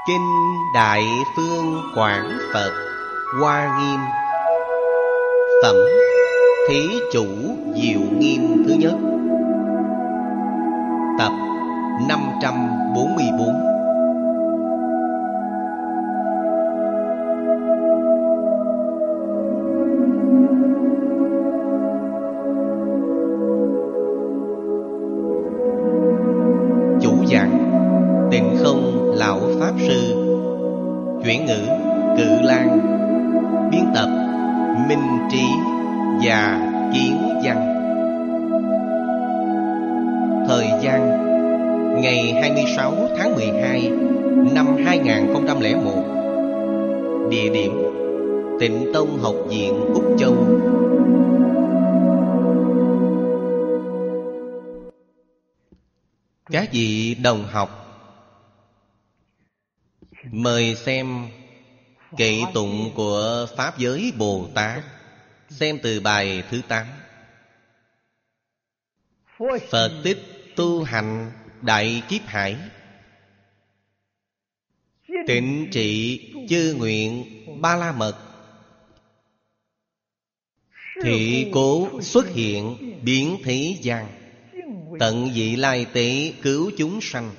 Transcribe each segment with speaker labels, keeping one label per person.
Speaker 1: Kinh Đại Phương Quảng Phật Hoa Nghiêm. Phẩm Thí Chủ Diệu Nghiêm thứ nhất. Tập 544. Chủ giảng Tịnh Không Lão Pháp Sư. Chuyển ngữ Cự Lan. Biên tập Minh Trí và Kiến Văn. Thời gian ngày 26 tháng 12 năm 2001. Địa điểm Tịnh Tông Học viện Úc Châu. Các vị đồng học, mời xem kệ tụng của Pháp Giới Bồ Tát. Xem từ bài thứ 8. Phật tích tu hành đại kiếp hải, tịnh trị chư nguyện ba la mật, thị cố xuất hiện biến thế gian, tận vị lai tế cứu chúng sanh.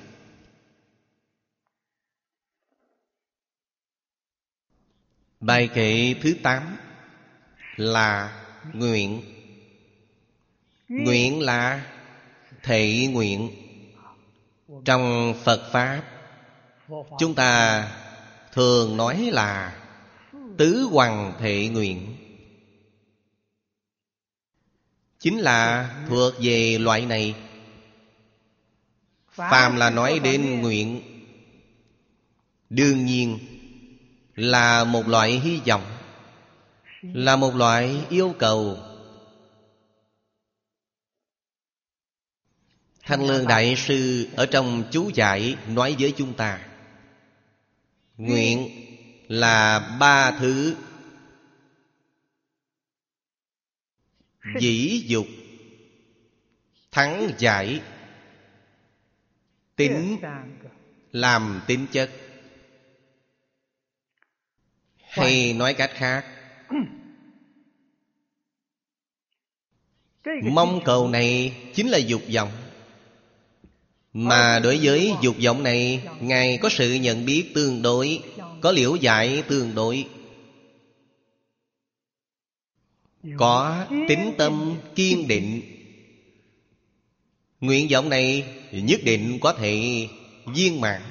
Speaker 1: Bài kệ thứ 8 là nguyện. Nguyện là thệ nguyện. Trong Phật Pháp, chúng ta thường nói là tứ hoằng thệ nguyện. Chính là thuộc về loại này. Phàm là nói đến nguyện, đương nhiên là một loại hy vọng, là một loại yêu cầu. Thanh Lương Đại Sư ở trong chú giải nói với chúng ta, nguyện là ba thứ: dĩ dục, thắng giải, tính làm tính chất. Hay nói cách khác, mong cầu này chính là dục vọng. Mà đối với dục vọng này, Ngài có sự nhận biết tương đối, có liễu giải tương đối, có tín tâm kiên định. Nguyện vọng này nhất định có thể viên mãn.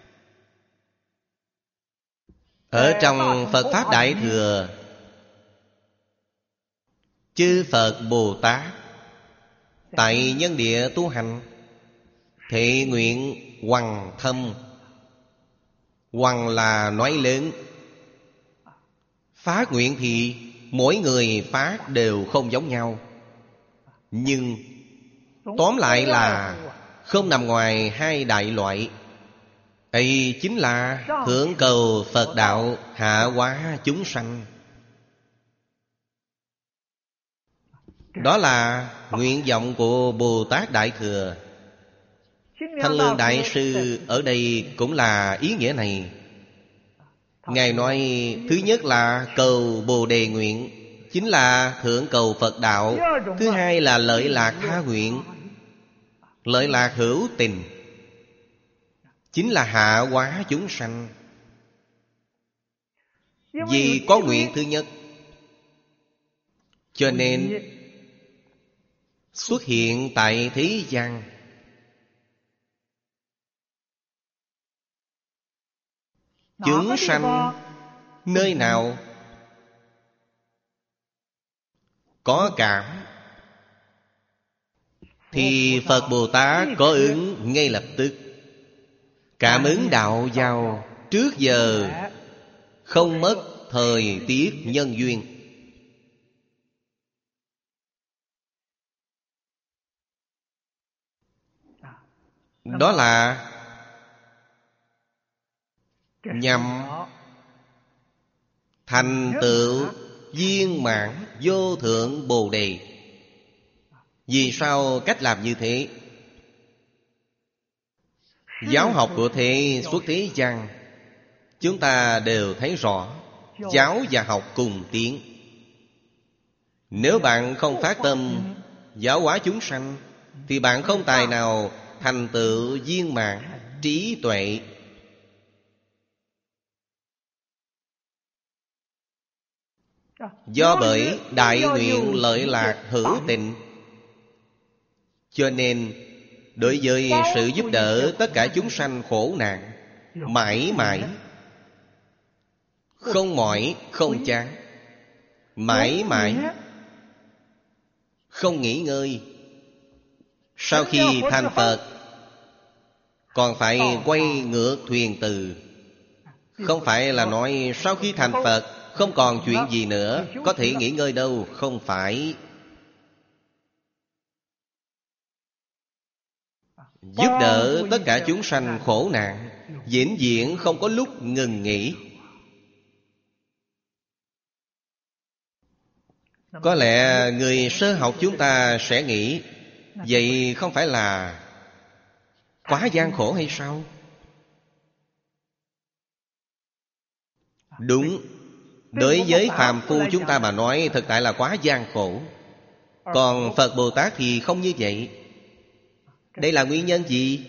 Speaker 1: Ở trong Phật Pháp Đại Thừa, chư Phật Bồ Tát tại nhân địa tu hành, thệ nguyện hoằng thâm. Hoằng là nói lớn. Phát nguyện thì mỗi người phát đều không giống nhau, nhưng tóm lại là không nằm ngoài hai đại loại. Ấy chính là thượng cầu Phật đạo, hạ hóa chúng sanh. Đó là nguyện vọng của Bồ Tát Đại Thừa. Thanh Lương Đại Sư ở đây cũng là ý nghĩa này. Ngài nói thứ nhất là cầu Bồ Đề nguyện, chính là thượng cầu Phật đạo. Thứ hai là lợi lạc tha nguyện, lợi lạc hữu tình, chính là hạ hóa chúng sanh. Vì có nguyện thứ nhất, cho nên xuất hiện tại thế gian. Chúng sanh nơi nào có cảm thì Phật Bồ Tát có ứng ngay lập tức. Cảm ứng đạo giao trước giờ, không mất thời tiết nhân duyên. Đó là nhằm thành tựu viên mãn vô thượng Bồ Đề. Vì sao cách làm như thế? Giáo học của thế xuất thế gian chúng ta đều thấy rõ, giáo và học cùng tiến. Nếu bạn không phát tâm giáo hóa chúng sanh, thì bạn không tài nào thành tựu viên mãn trí tuệ. Do bởi đại nguyện lợi lạc hữu tình, cho nên đối với sự giúp đỡ tất cả chúng sanh khổ nạn, mãi mãi không mỏi không chán, mãi mãi không nghỉ ngơi. Sau khi thành Phật còn phải quay ngược thuyền từ. Không phải là nói sau khi thành Phật không còn chuyện gì nữa, có thể nghỉ ngơi đâu. Không phải. Giúp đỡ tất cả chúng sanh khổ nạn, vĩnh viễn không có lúc ngừng nghỉ. Có lẽ người sơ học chúng ta sẽ nghĩ, vậy không phải là quá gian khổ hay sao? Đúng. Đối với phàm phu chúng ta mà nói, thực tại là quá gian khổ. Còn Phật Bồ Tát thì không như vậy. Đây là nguyên nhân gì?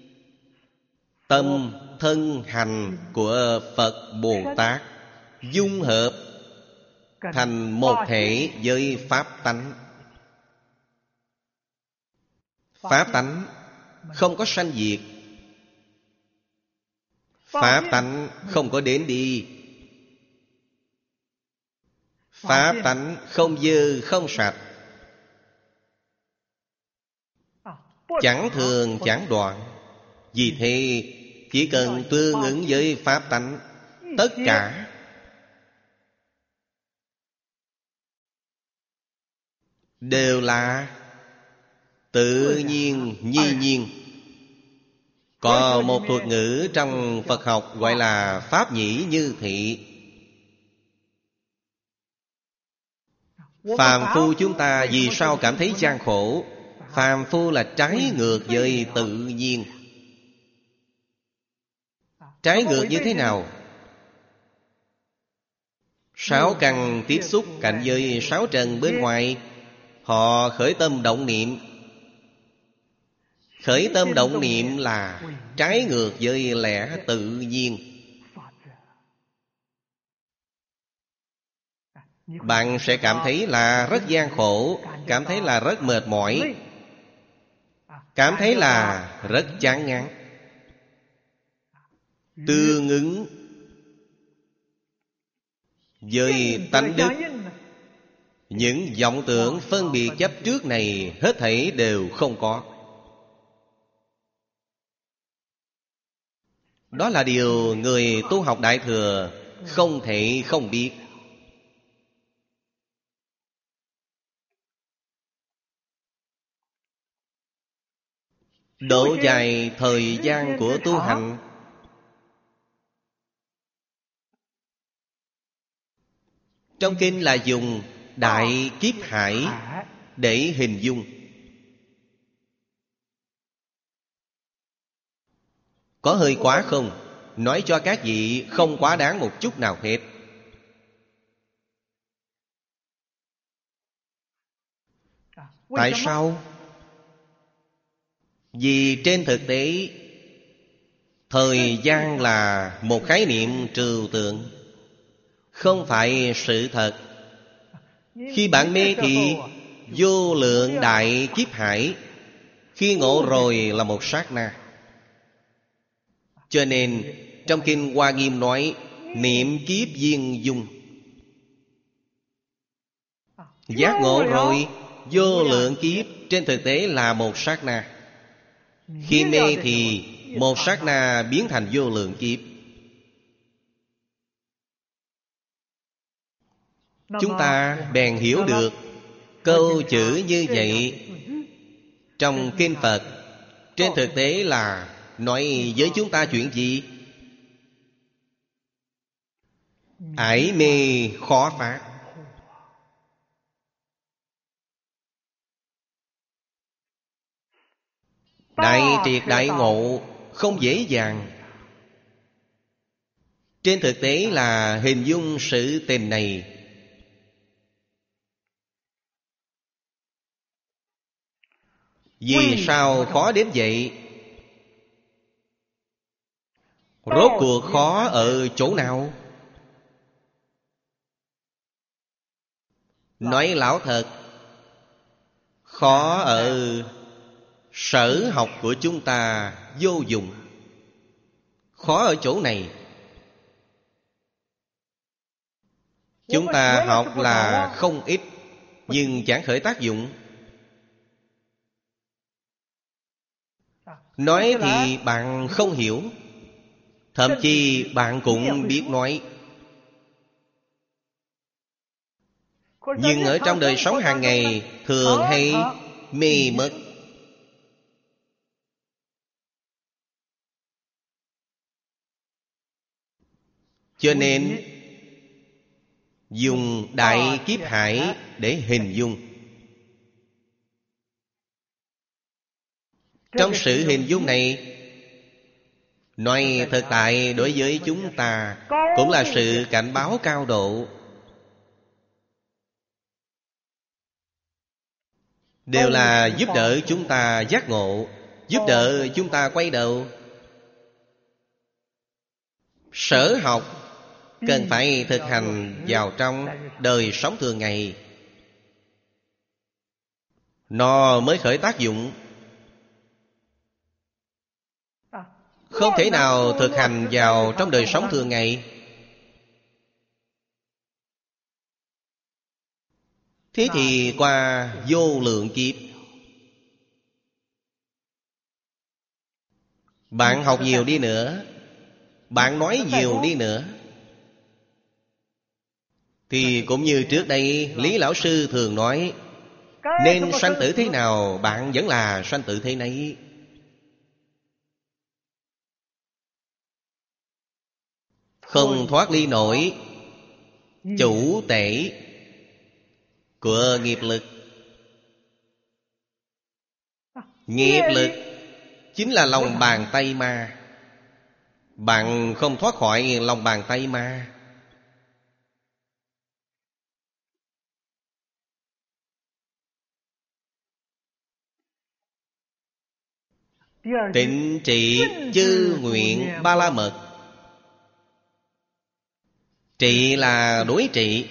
Speaker 1: Tâm, thân, hành của Phật Bồ Tát dung hợp thành một thể với Pháp tánh. Pháp tánh không có sanh diệt, Pháp tánh không có đến đi, Pháp tánh không dơ không sạch, chẳng thường chẳng đoạn. Vì thế chỉ cần tương ứng với Pháp tánh, tất cả đều là tự nhiên nhi nhiên. Có một thuật ngữ trong Phật học gọi là pháp nhĩ như thị. Phàm phu chúng ta vì sao cảm thấy gian khổ? Phàm phu là trái ngược với tự nhiên. Trái ngược như thế nào? Sáu căn tiếp xúc cạnh với sáu trần bên ngoài, họ khởi tâm động niệm. Khởi tâm động niệm là trái ngược với lẽ tự nhiên. Bạn sẽ cảm thấy là rất gian khổ, cảm thấy là rất mệt mỏi, cảm thấy là rất chán ngán. Tương ứng với tánh đức, những vọng tưởng phân biệt chấp trước này hết thảy đều không có. Đó là điều người tu học Đại Thừa không thể không biết. Độ dài thời gian của tu hành, trong kinh là dùng đại kiếp hải để hình dung. Có hơi quá không? Nói cho các vị không quá đáng một chút nào hết. Tại sao? Vì trên thực tế, thời gian là một khái niệm trừu tượng, không phải sự thật. Khi bạn mê thì vô lượng đại kiếp hải, khi ngộ rồi là một sát na. Cho nên trong kinh Hoa Nghiêm nói niệm kiếp viên dung. Giác ngộ rồi, vô lượng kiếp trên thực tế là một sát na. Khi mê thì một sát na biến thành vô lượng kiếp. Chúng ta bèn hiểu được câu chữ như vậy trong kinh Phật trên thực tế là nói với chúng ta chuyện gì? Ải mê khó phá. Đại triệt đại ngộ không dễ dàng. Trên thực tế là hình dung sự tình này. Vì sao khó đến vậy? Rốt cuộc khó ở chỗ nào? Nói lão thật, khó ở sở học của chúng ta vô dụng. Khó ở chỗ này. Chúng ta học là không ít, nhưng chẳng khởi tác dụng. Nói thì bạn không hiểu, thậm chí bạn cũng biết nói. Nhưng ở trong đời sống hàng ngày thường hay mê mất. Cho nên dùng đại kiếp hải để hình dung. Trong sự hình dung này, nói thực tại đối với chúng ta cũng là sự cảnh báo cao độ. Đều là giúp đỡ chúng ta giác ngộ, giúp đỡ chúng ta quay đầu. Sở học cần phải thực hành vào trong đời sống thường ngày, nó mới khởi tác dụng. Không thể nào thực hành vào trong đời sống thường ngày. Thế thì qua vô lượng kiếp, bạn học nhiều đi nữa, bạn nói nhiều đi nữa, thì cũng như trước đây Lý Lão Sư thường nói, nên sanh tử thế nào bạn vẫn là sanh tử thế nấy. Không thoát ly nổi chủ tể của nghiệp lực. Nghiệp lực chính là lòng bàn tay ma. Bạn không thoát khỏi lòng bàn tay ma. Tịnh trị chư nguyện ba la mật. Trị là đối trị.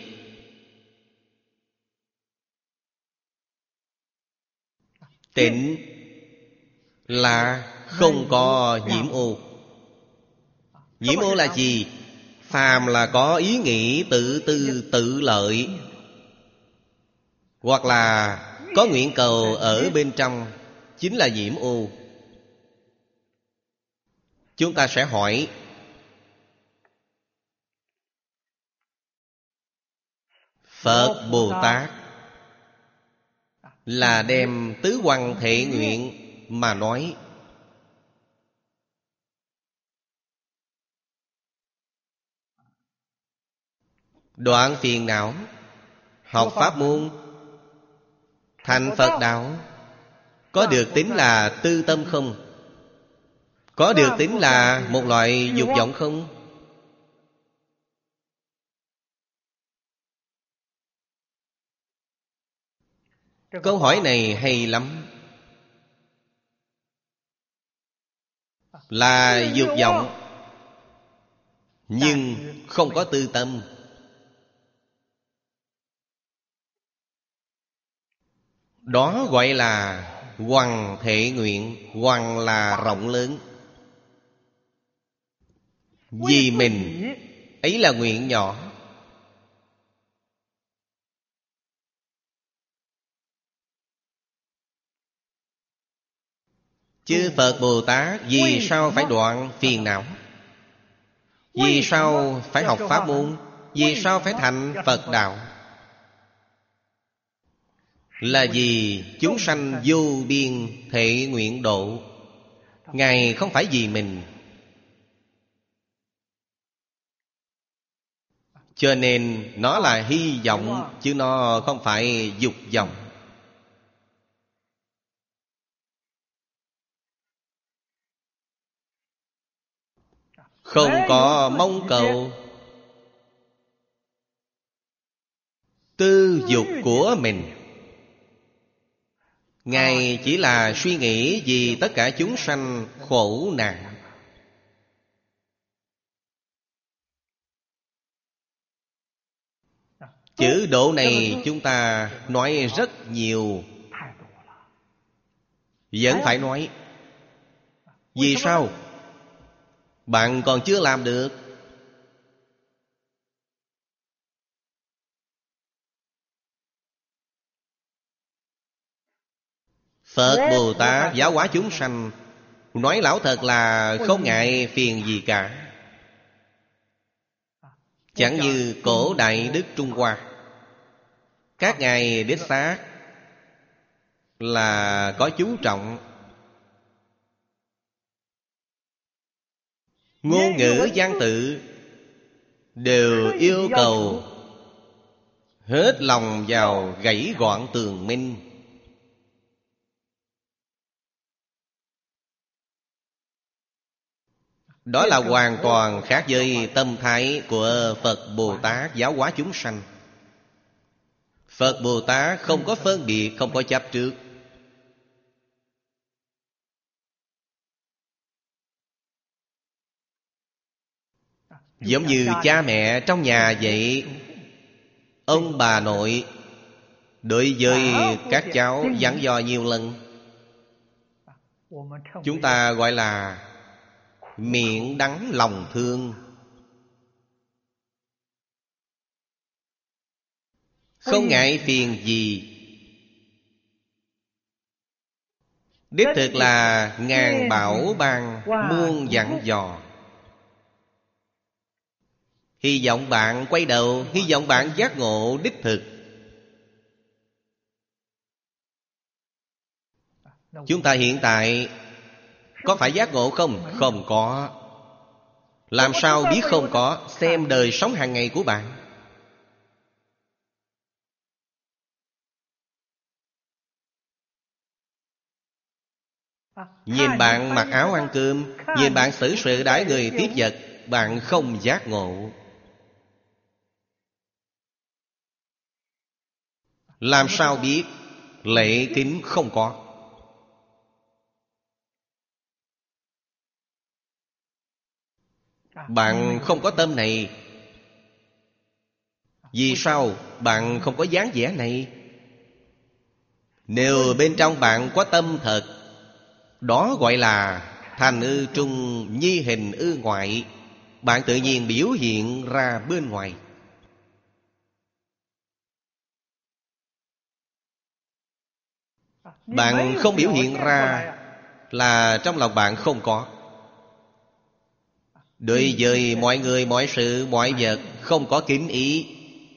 Speaker 1: Tịnh là không có nhiễm ô. Nhiễm ô là gì? Phàm là có ý nghĩ tự tư tự lợi, hoặc là có nguyện cầu ở bên trong, chính là nhiễm ô. Chúng ta sẽ hỏi, Phật Bồ Tát là đem tứ hoằng thệ nguyện mà nói. Đoạn phiền não, học pháp môn, thành Phật đạo, có được tính là tư tâm không? Có được tính là một loại dục vọng không? Câu hỏi này hay lắm. Là dục vọng, nhưng không có tư tâm. Đó gọi là hoằng thệ nguyện. Hoằng là rộng lớn. Vì mình, ấy là nguyện nhỏ. Chư Phật Bồ Tát vì sao phải đoạn phiền não? Vì sao phải học pháp môn? Vì sao phải thành Phật đạo? Là vì chúng sanh vô biên thệ nguyện độ. Ngài không phải vì mình. Cho nên nó là hy vọng, chứ nó không phải dục vọng. không có mong cầu tư dục của mình. Ngài chỉ là suy nghĩ vì tất cả chúng sanh khổ nạn. Chữ độ này chúng ta nói rất nhiều, vẫn phải nói. Vì sao? Bạn còn chưa làm được. Phật Bồ Tát giáo hóa chúng sanh, nói lão thật là không ngại phiền gì cả. Chẳng như cổ đại Đức Trung Hoa, các ngài đích xác là có chú trọng. Ngôn ngữ văn tự đều yêu cầu hết lòng vào gãy gọn tường minh. Đó là hoàn toàn khác với tâm thái của Phật Bồ Tát giáo hóa chúng sanh. Phật Bồ Tát không có phân biệt, không có chấp trước. Giống như cha mẹ trong nhà vậy. Ông bà nội đối với các cháu dặn dò nhiều lần. Chúng ta gọi là miệng đắng lòng thương. Không ngại phiền gì. Đích thực là ngàn bảo ban muôn dặn dò. Hy vọng bạn quay đầu, hy vọng bạn giác ngộ đích thực. Chúng ta hiện tại có phải giác ngộ không? Không có. Làm sao biết không có? Xem đời sống hàng ngày của bạn. Nhìn bạn mặc áo ăn cơm, nhìn bạn xử sự đãi người tiếp vật, bạn không giác ngộ. Làm sao biết? Lễ kính không có. Bạn không có tâm này. Vì sao bạn không có dáng vẻ này? Nếu bên trong bạn có tâm thật, đó gọi là thành ư trung nhi hình ư ngoại. Bạn tự nhiên biểu hiện ra bên ngoài. Bạn không biểu hiện ra là trong lòng bạn không có. Đối với mọi người, mọi sự, mọi vật không có kính ý.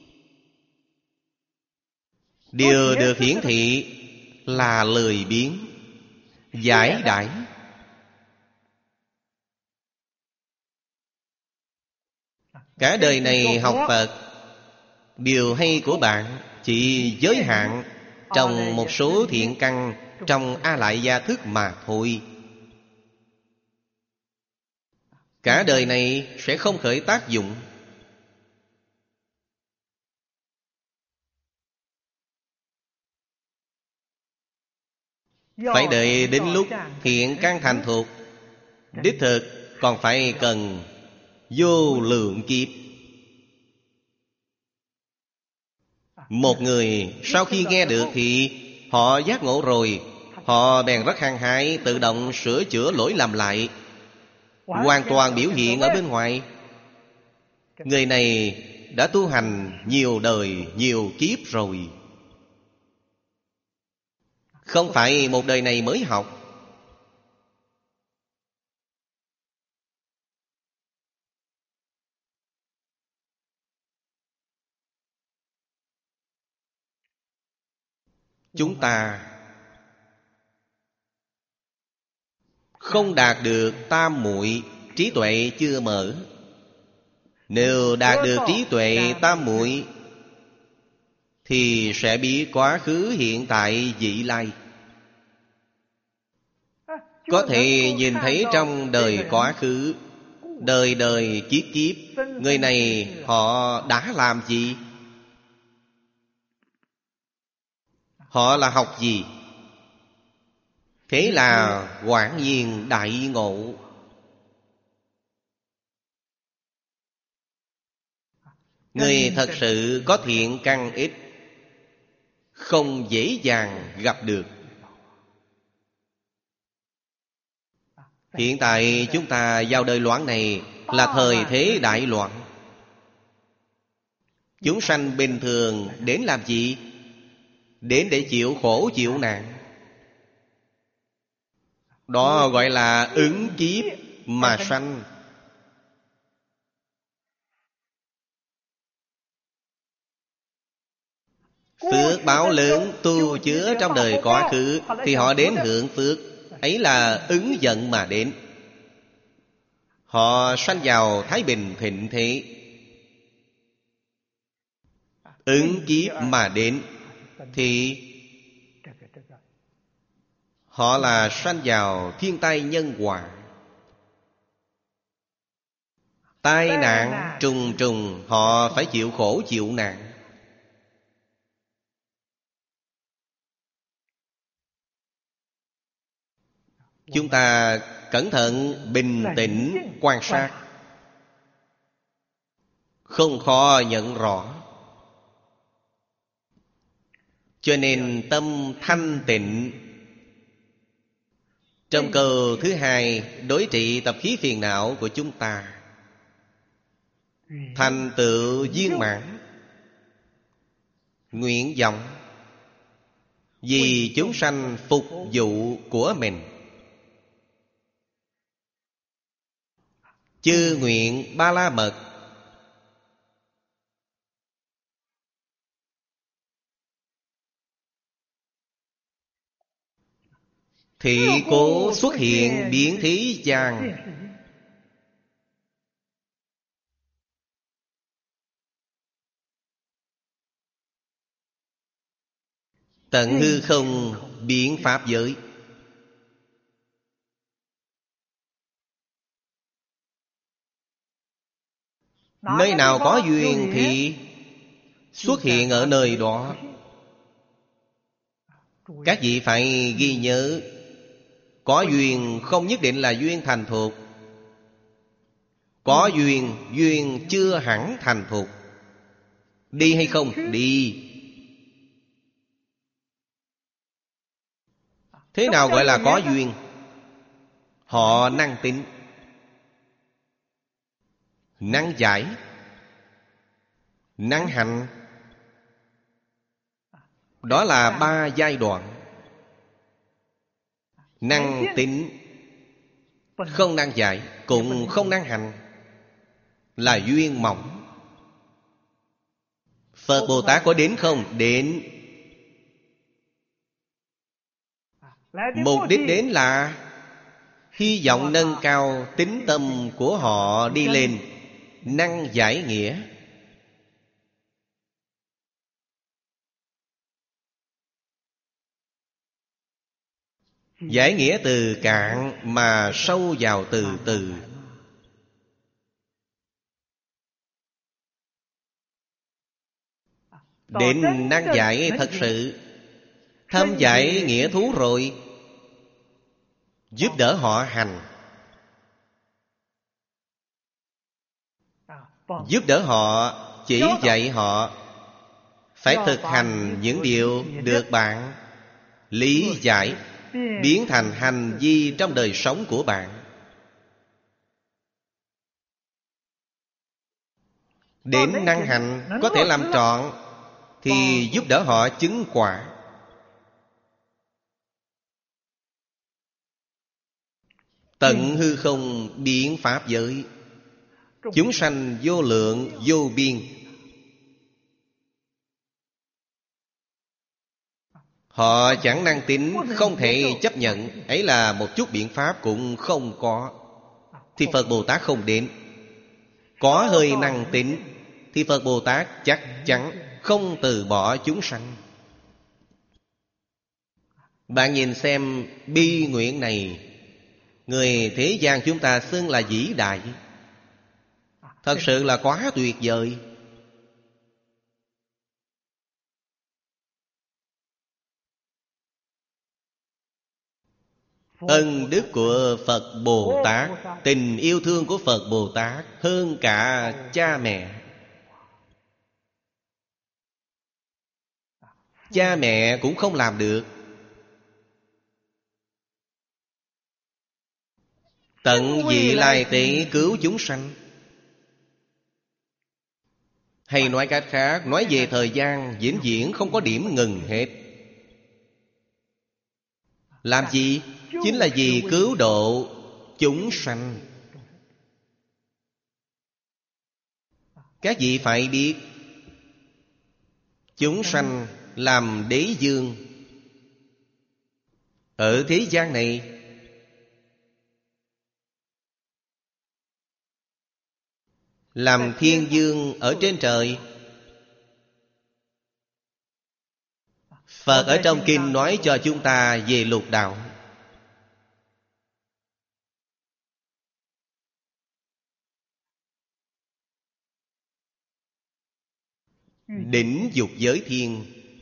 Speaker 1: Điều được hiển thị là lười biếng, giải đãi. Cả đời này học Phật, điều hay của bạn chỉ giới hạn trong một số thiện căn trong A Lại Gia thức mà thôi. Cả đời này sẽ không khởi tác dụng. Phải đợi đến lúc thiện căn thành thục, đích thực còn phải cần vô lượng kiếp. Một người sau khi nghe được thì họ giác ngộ rồi, họ bèn rất hăng hái, tự động sửa chữa lỗi lầm lại, hoàn toàn biểu hiện ở bên ngoài. Người này đã tu hành nhiều đời, nhiều kiếp rồi, không phải một đời này mới học. Chúng ta không đạt được tam muội, trí tuệ chưa mở. Nếu đạt được trí tuệ tam muội thì sẽ biết quá khứ, hiện tại, vị lai. Có thể nhìn thấy trong đời quá khứ đời đời kiếp kiếp, người này họ đã làm gì? Họ là học gì? Thế là quả nhiên đại ngộ. Người thật sự có thiện căn ít, không dễ dàng gặp được. Hiện tại chúng ta vào đời loạn này là thời thế đại loạn. Chúng sanh bình thường đến làm gì? Đến để chịu khổ chịu nạn. Đó gọi là ứng kiếp mà sanh. Phước báo lớn tu chứa trong đời quá khứ, thì họ đến hưởng phước. Ấy là ứng vận mà đến. Họ sanh vào thái bình thịnh thế. Ứng kiếp mà đến thì họ là sanh vào thiên tai nhân họa. Tai nạn trùng trùng, họ phải chịu khổ chịu nạn. Chúng ta cẩn thận bình tĩnh quan sát, không khó nhận rõ. Cho nên tâm thanh tịnh. Trong câu thứ hai đối trị tập khí phiền não của chúng ta, thành tựu viên mãn, nguyện vọng vì chúng sanh phục vụ của mình. Chư nguyện ba la mật, thị cố xuất hiện biến thí gian. Tận hư không biến pháp giới. Nơi nào có duyên thì xuất hiện ở nơi đó. Các vị phải ghi nhớ, có duyên không nhất định là duyên thành thục. Có duyên, duyên chưa hẳn thành thục. Đi hay không? Đi. Thế nào gọi là có duyên? Họ năng tính, năng giải, năng hành. Đó là ba giai đoạn. Năng tính, không năng giải, cũng không năng hành, là duyên mỏng. Phật Bồ Tát có đến không? Đến. Mục đích đến là hy vọng nâng cao tín tâm của họ đi lên, năng giải nghĩa. Giải nghĩa từ cạn mà sâu vào từ từ. Đến năng giải thật sự, thâm giải nghĩa thú rồi, giúp đỡ họ hành, giúp đỡ họ, chỉ dạy họ phải thực hành những điều được bạn lý giải, biến thành hành vi trong đời sống của bạn. Đến năng hành có thể làm trọn thì giúp đỡ họ chứng quả. Tận hư không biến pháp giới, chúng sanh vô lượng vô biên. Họ chẳng năng tín, không thể chấp nhận. Ấy là một chút biện pháp cũng không có, thì Phật Bồ Tát không đến. Có hơi năng tín thì Phật Bồ Tát chắc chắn không từ bỏ chúng sanh. Bạn nhìn xem bi nguyện này, người thế gian chúng ta xưng là vĩ đại. Thật sự là quá tuyệt vời. Ân đức của Phật Bồ Tát, tình yêu thương của Phật Bồ Tát hơn cả cha mẹ. Cha mẹ cũng không làm được. Tận vị lai tế cứu chúng sanh. Hay nói cách khác, nói về thời gian vĩnh viễn không có điểm ngừng hết. Làm gì? Chính là vì cứu độ chúng sanh. Các vị phải biết, chúng sanh làm đế vương ở thế gian này, làm thiên vương ở trên trời. Phật ở trong kinh nói cho chúng ta về lục đạo. Đỉnh dục giới thiên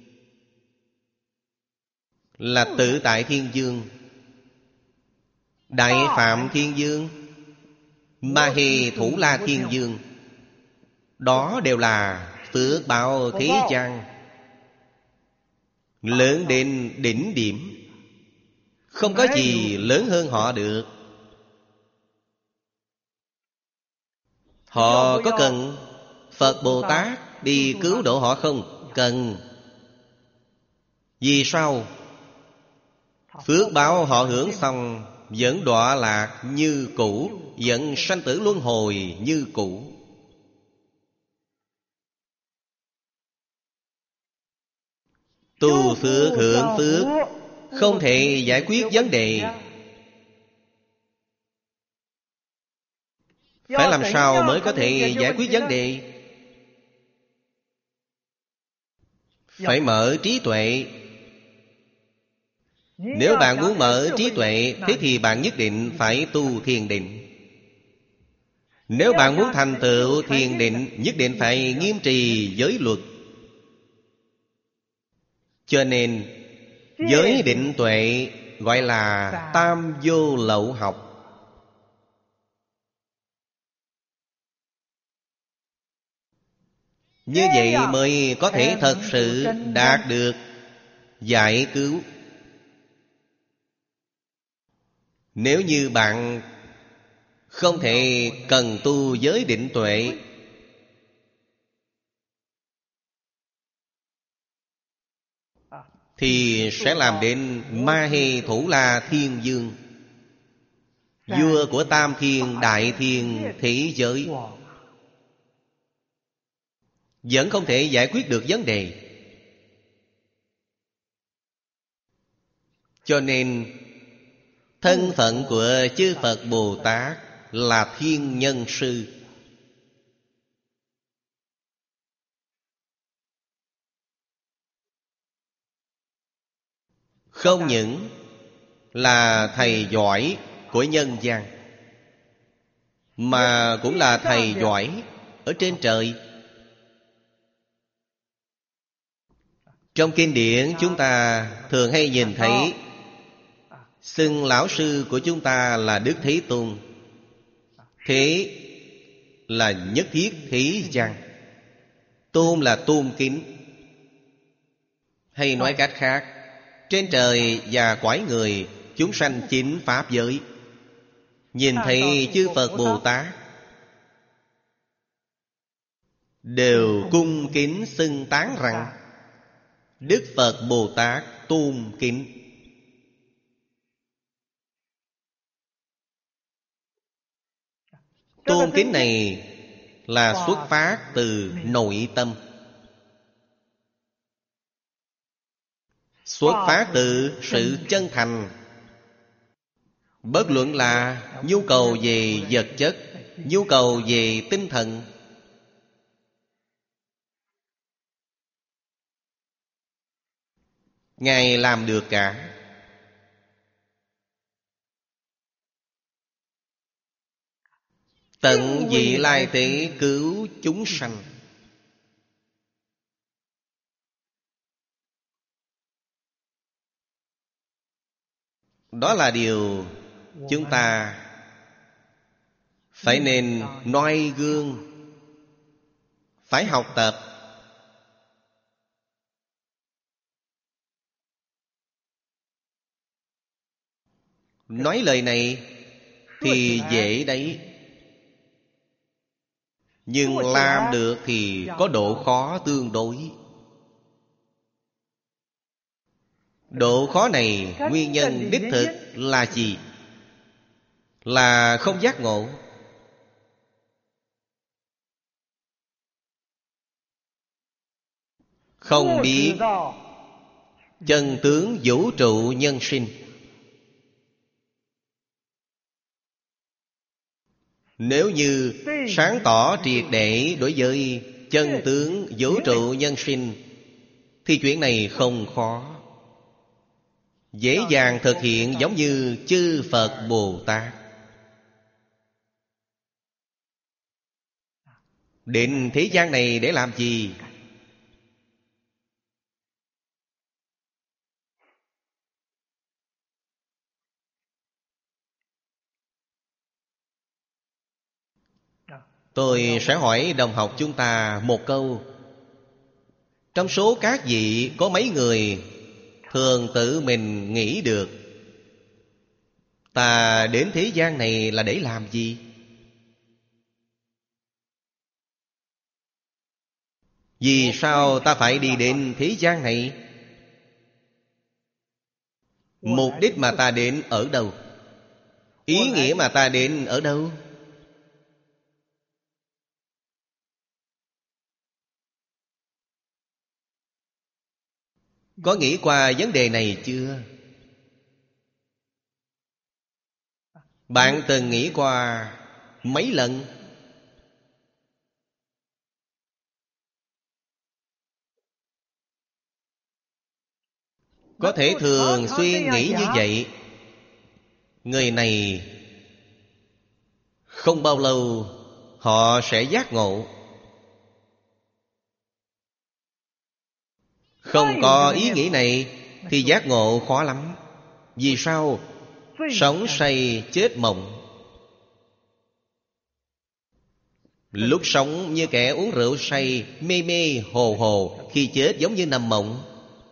Speaker 1: là tự tại thiên vương, Đại Phạm thiên vương, Ma Hê Thủ La thiên vương. Đó đều là phước báo thế gian, lớn đến đỉnh điểm, không có gì lớn hơn họ được. Họ có cần Phật Bồ Tát đi cứu độ họ không? Cần. Vì sao? Phước báo họ hưởng xong vẫn đọa lạc như cũ, vẫn sanh tử luân hồi như cũ. Tu phước hưởng phước không thể giải quyết vấn đề. Phải làm sao mới có thể giải quyết vấn đề? Phải mở trí tuệ. Nếu bạn muốn mở trí tuệ, thế thì bạn nhất định phải tu thiền định. Nếu bạn muốn thành tựu thiền định, nhất định phải nghiêm trì giới luật. Cho nên giới định tuệ gọi là tam vô lậu học. Như vậy mới có thể thật sự đạt được giải cứu. Nếu như bạn không thể cần tu giới định tuệ, thì sẽ làm đến Ma Hê Thủ La thiên vương, vua của tam thiên đại thiên thế giới, vẫn không thể giải quyết được vấn đề. Cho nên thân phận của chư Phật Bồ Tát là thiên nhân sư. Không những là thầy giỏi của nhân gian, mà cũng là thầy giỏi ở trên trời. Trong kinh điển chúng ta thường hay nhìn thấy xưng lão sư của chúng ta là Đức Thế Tôn. Thế là nhất thiết thế gian, tôn là tôn kính. Hay nói cách khác, trên trời và cõi người, chúng sanh chính pháp giới, nhìn thấy chư Phật Bồ Tát đều cung kính xưng tán rằng Đức Phật Bồ Tát tôn kính. Tôn kính này là xuất phát từ nội tâm, xuất phát từ sự chân thành. Bất luận là nhu cầu về vật chất, nhu cầu về tinh thần, Ngài làm được cả. tận vị lai thế cứu chúng sanh. Đó là điều chúng ta phải nên noi gương, phải học tập. Nói lời này thì dễ đấy, nhưng làm được thì có độ khó tương đối. Độ khó này nguyên nhân đích thực là gì? Là không giác ngộ. Không biết chân tướng vũ trụ nhân sinh. Nếu như sáng tỏ triệt để đối với chân tướng vũ trụ nhân sinh thì chuyện này không khó, dễ dàng thực hiện, giống như chư Phật Bồ Tát. Đến thế gian này để làm gì? Tôi sẽ hỏi đồng học chúng ta một câu. Trong số các vị có mấy người thường tự mình nghĩ được ta đến thế gian này là để làm gì? Vì sao ta phải đi đến thế gian này? Mục đích mà ta đến ở đâu? Ý nghĩa mà ta đến ở đâu? Có nghĩ qua vấn đề này chưa? Bạn từng nghĩ qua mấy lần? Có thể thường xuyên nghĩ như vậy, người này không bao lâu họ sẽ giác ngộ. Không có ý nghĩ này thì giác ngộ khó lắm. Vì sao? Sống say chết mộng. Lúc sống như kẻ uống rượu say, mê mê hồ hồ. Khi chết giống như nằm mộng.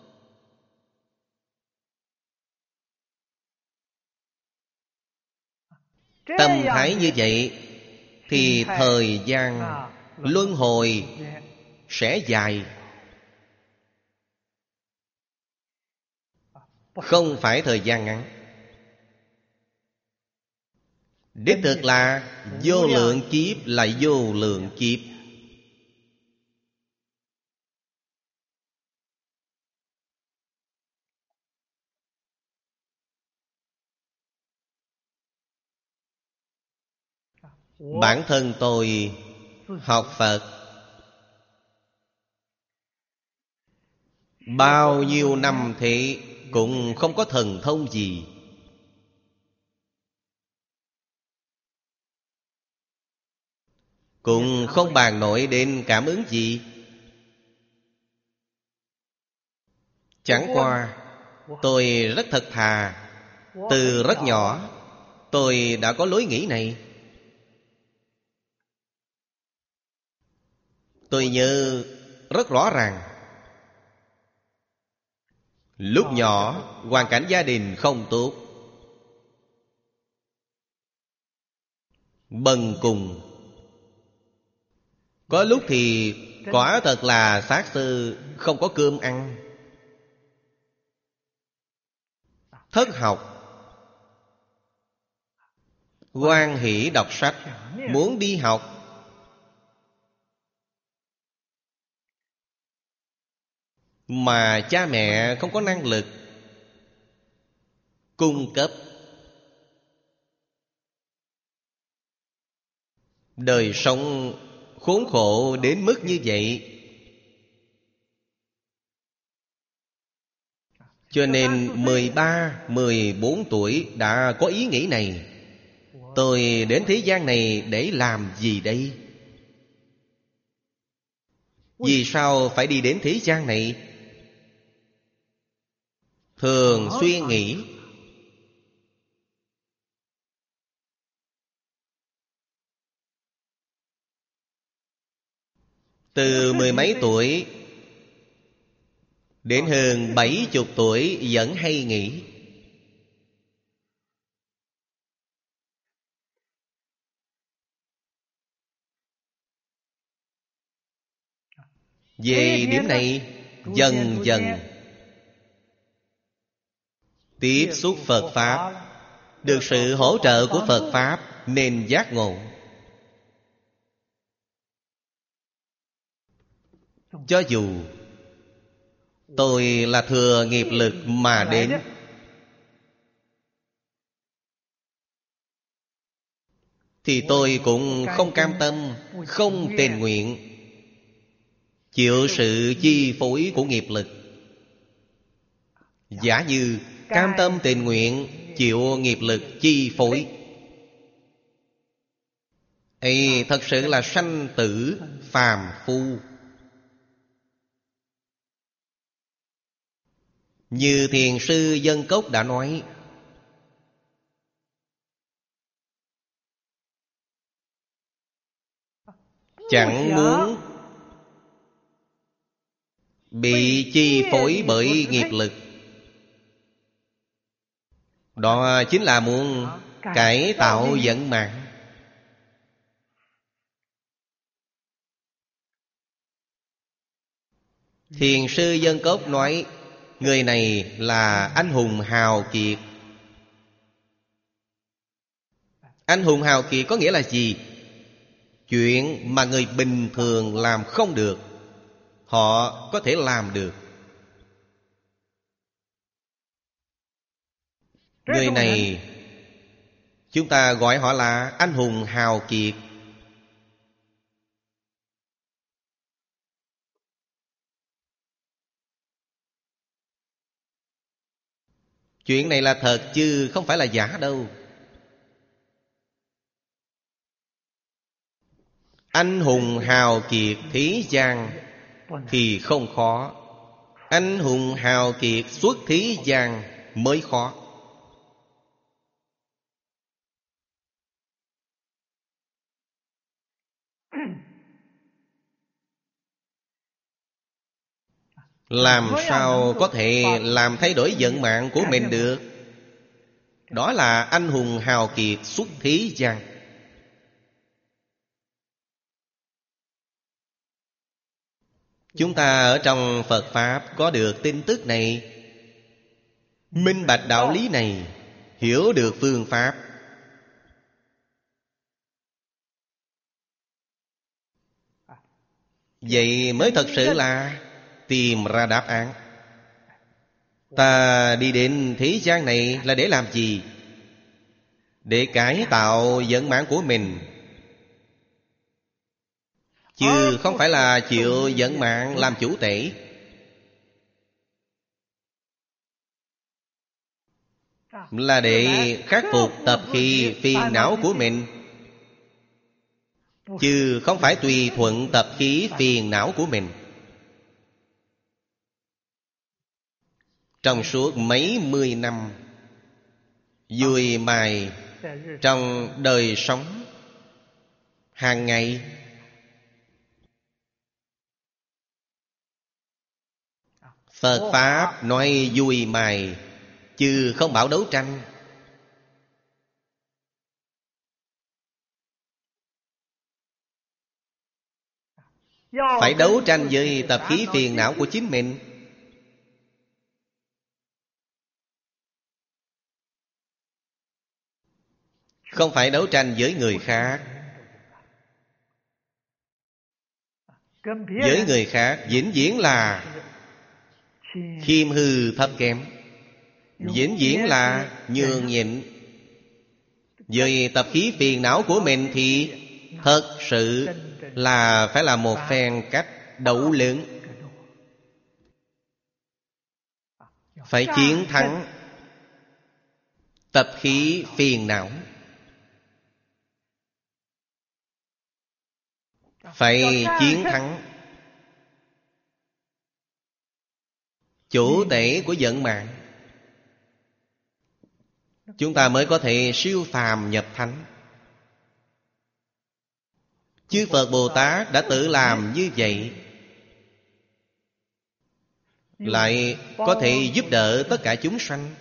Speaker 1: Tâm thái như vậy thì thời gian luân hồi sẽ dài, không phải thời gian ngắn. Đích thực là vô lượng kiếp, là vô lượng kiếp. Bản thân tôi học Phật bao nhiêu năm thế cũng không có thần thông gì. Cũng không bàn nổi đến cảm ứng gì. Chẳng qua tôi rất thật thà. Từ rất nhỏ tôi đã có lối nghĩ này. Tôi nhớ rất rõ ràng, lúc nhỏ hoàn cảnh gia đình không tốt, bần cùng. Có lúc thì quả thật là xác sư không có cơm ăn. Thất học, hoan hỷ đọc sách, muốn đi học. Mà cha mẹ không có năng lực cung cấp. Đời sống khốn khổ đến mức như vậy. Cho nên 13, 14 tuổi đã có ý nghĩ này. Tôi đến thế gian này để làm gì đây? Vì sao phải đi đến thế gian này? Thường xuyên nghĩ. Từ mười mấy tuổi đến hơn 70 tuổi vẫn hay nghĩ. Về điểm này, dần dần tiếp xúc Phật Pháp, được sự hỗ trợ của Phật Pháp nên giác ngộ. Cho dù tôi là thừa nghiệp lực mà đến, thì tôi cũng không cam tâm, không tình nguyện chịu sự chi phối của nghiệp lực. Giả như cam tâm tình nguyện chịu nghiệp lực chi phối, ấy thật sự là sanh tử phàm phu. Như Thiền sư Dân Cốc đã nói, chẳng muốn bị chi phối bởi nghiệp lực. Đó chính là muốn cải tạo vận mạng. Thiền sư Dân Cốc nói, người này là anh hùng hào kiệt. Anh hùng hào kiệt có nghĩa là gì? Chuyện mà người bình thường làm không được, họ có thể làm được. Người này chúng ta gọi họ là anh hùng hào kiệt. Chuyện này là thật chứ không phải là giả đâu. Anh hùng hào kiệt thế gian thì không khó. Anh hùng hào kiệt xuất thế gian mới khó. Làm sao có thể làm thay đổi vận mạng của mình được? Đó là anh hùng hào kiệt xuất thế gian. Chúng ta ở trong Phật Pháp có được tin tức này, minh bạch đạo lý này, hiểu được phương pháp, vậy mới thật sự là tìm ra đáp án. Ta đi đến thế gian này là để làm gì? Để cải tạo vận mạng của mình, chứ không phải là chịu vận mạng làm chủ tể. Là để khắc phục tập khí phiền não của mình, chứ không phải tùy thuận tập khí phiền não của mình. Trong suốt mấy mươi năm dùi mài trong đời sống hàng ngày, Phật Pháp nói dùi mài, chứ không bảo đấu tranh. Phải đấu tranh với tập khí phiền não của chính mình. Không phải đấu tranh với người khác. Với người khác vĩnh viễn là khiêm hư thấp kém, vĩnh viễn là nhường nhịn. Với tập khí phiền não của mình thì thật sự là phải là một phen cách đấu lớn. Phải chiến thắng tập khí phiền não. phải chiến thắng chủ tể của vận mạng, chúng ta mới có thể siêu phàm nhập thánh. Chư Phật Bồ Tát đã tự làm như vậy, lại có thể giúp đỡ tất cả chúng sanh.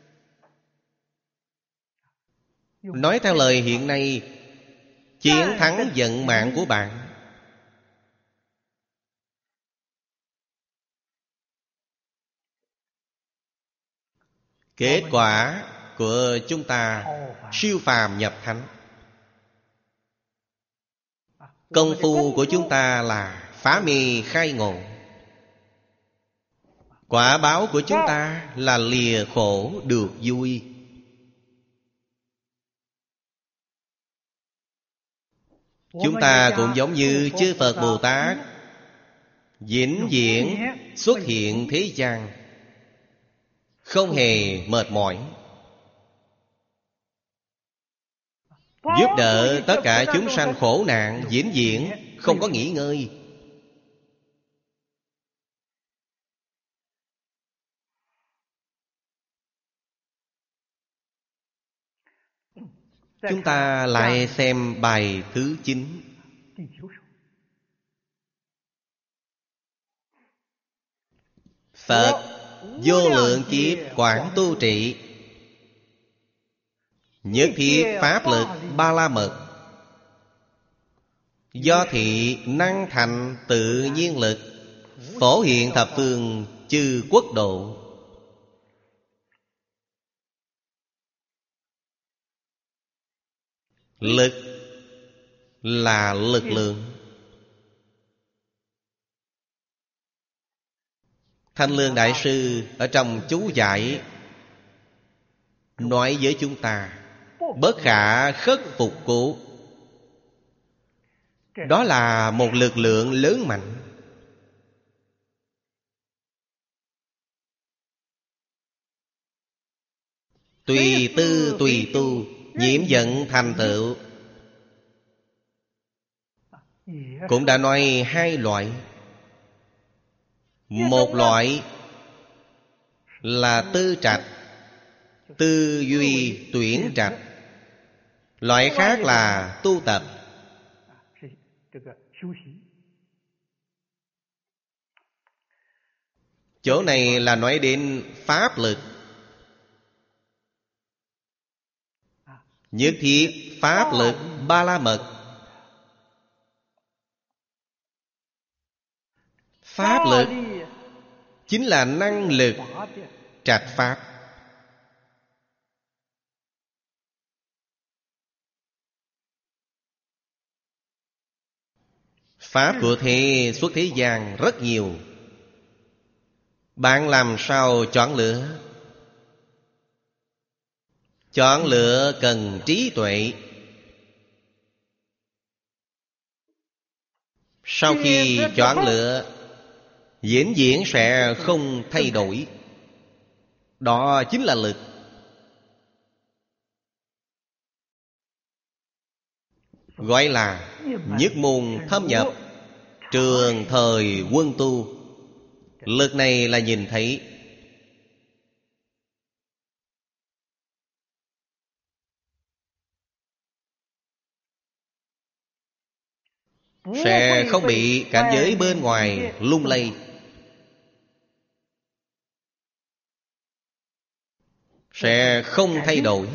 Speaker 1: Nói theo lời hiện nay, chiến thắng vận mạng của bạn. Kết quả của chúng ta siêu phàm nhập thánh. Công phu của chúng ta là phá mê khai ngộ. Quả báo của chúng ta là lìa khổ được vui. Chúng ta cũng giống như chư Phật Bồ Tát, vĩnh viễn xuất hiện thế gian, không hề mệt mỏi, giúp đỡ tất cả chúng sanh khổ nạn vĩnh viễn, không có nghỉ ngơi. Chúng ta lại xem bài thứ 9. Phật vô lượng kiếp quảng tu trị, nhất thiết pháp lực ba la mật, do thị năng thành tự nhiên lực, phổ hiện thập phương chư quốc độ. Lực là lực lượng. Thanh Lương Đại Sư ở trong chú giải nói với chúng ta: bất khả khất phục cố. Đó là một lực lượng lớn mạnh. Tùy tư tùy tu, nhiễm vận thành tựu. Cũng đã nói hai loại. Một loại là tư trạch, tư duy tuyển trạch. Loại khác là tu tập. Chỗ này là nói đến pháp lực. Nhất thiết pháp lực ba la mật. Pháp lực chính là năng lực trạch pháp. Pháp của thế xuất thế gian rất nhiều. Bạn làm sao chọn lựa? Chọn lựa cần trí tuệ. Sau khi chọn lựa, vĩnh viễn sẽ không thay đổi. Đó chính là lực. Gọi là nhất môn thâm nhập, trường thời quân tu. Lực này là nhìn thấy. Sẽ không bị cảnh giới bên ngoài lung lay. Sẽ không thay đổi.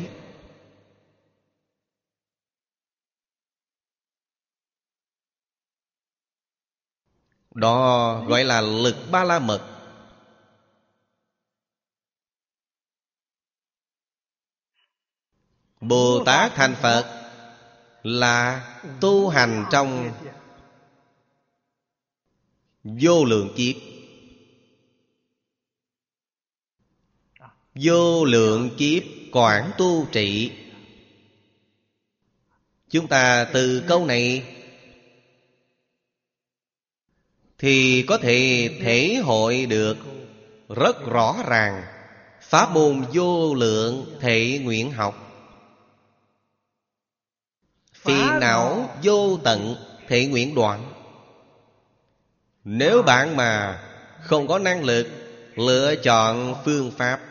Speaker 1: Đó gọi là lực ba la mật. Bồ Tát thành Phật là tu hành trong vô lượng kiếp. Vô lượng kiếp quảng tu trị. Chúng ta từ câu này thì có thể thể hội được rất rõ ràng pháp môn vô lượng thể nguyện học. Phiền não vô tận thể nguyện đoạn. Nếu bạn mà không có năng lực lựa chọn phương pháp,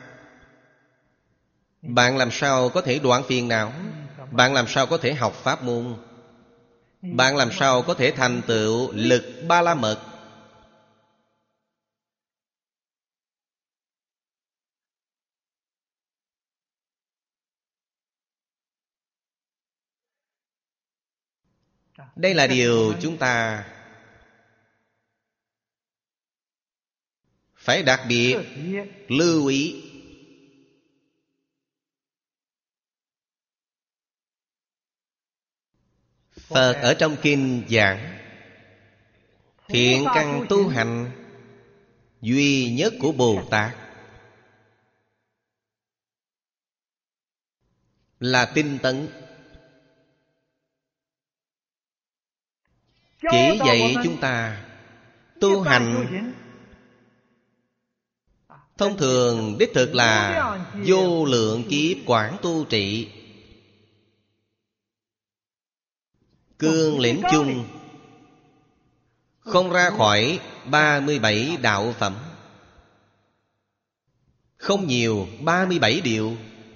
Speaker 1: bạn làm sao có thể đoạn phiền não? Bạn làm sao có thể học pháp môn? Bạn làm sao có thể thành tựu lực Ba La Mật? Đây là điều chúng ta phải đặc biệt lưu ý. Phật ở trong kinh giảng thiện căn tu hành duy nhất của Bồ Tát là tinh tấn. Chỉ dạy chúng ta tu hành. Thông thường đích thực là vô lượng kiếp quảng tu trị, cương lĩnh chung, không ra khỏi 37 đạo phẩm. Không nhiều, 37 điều.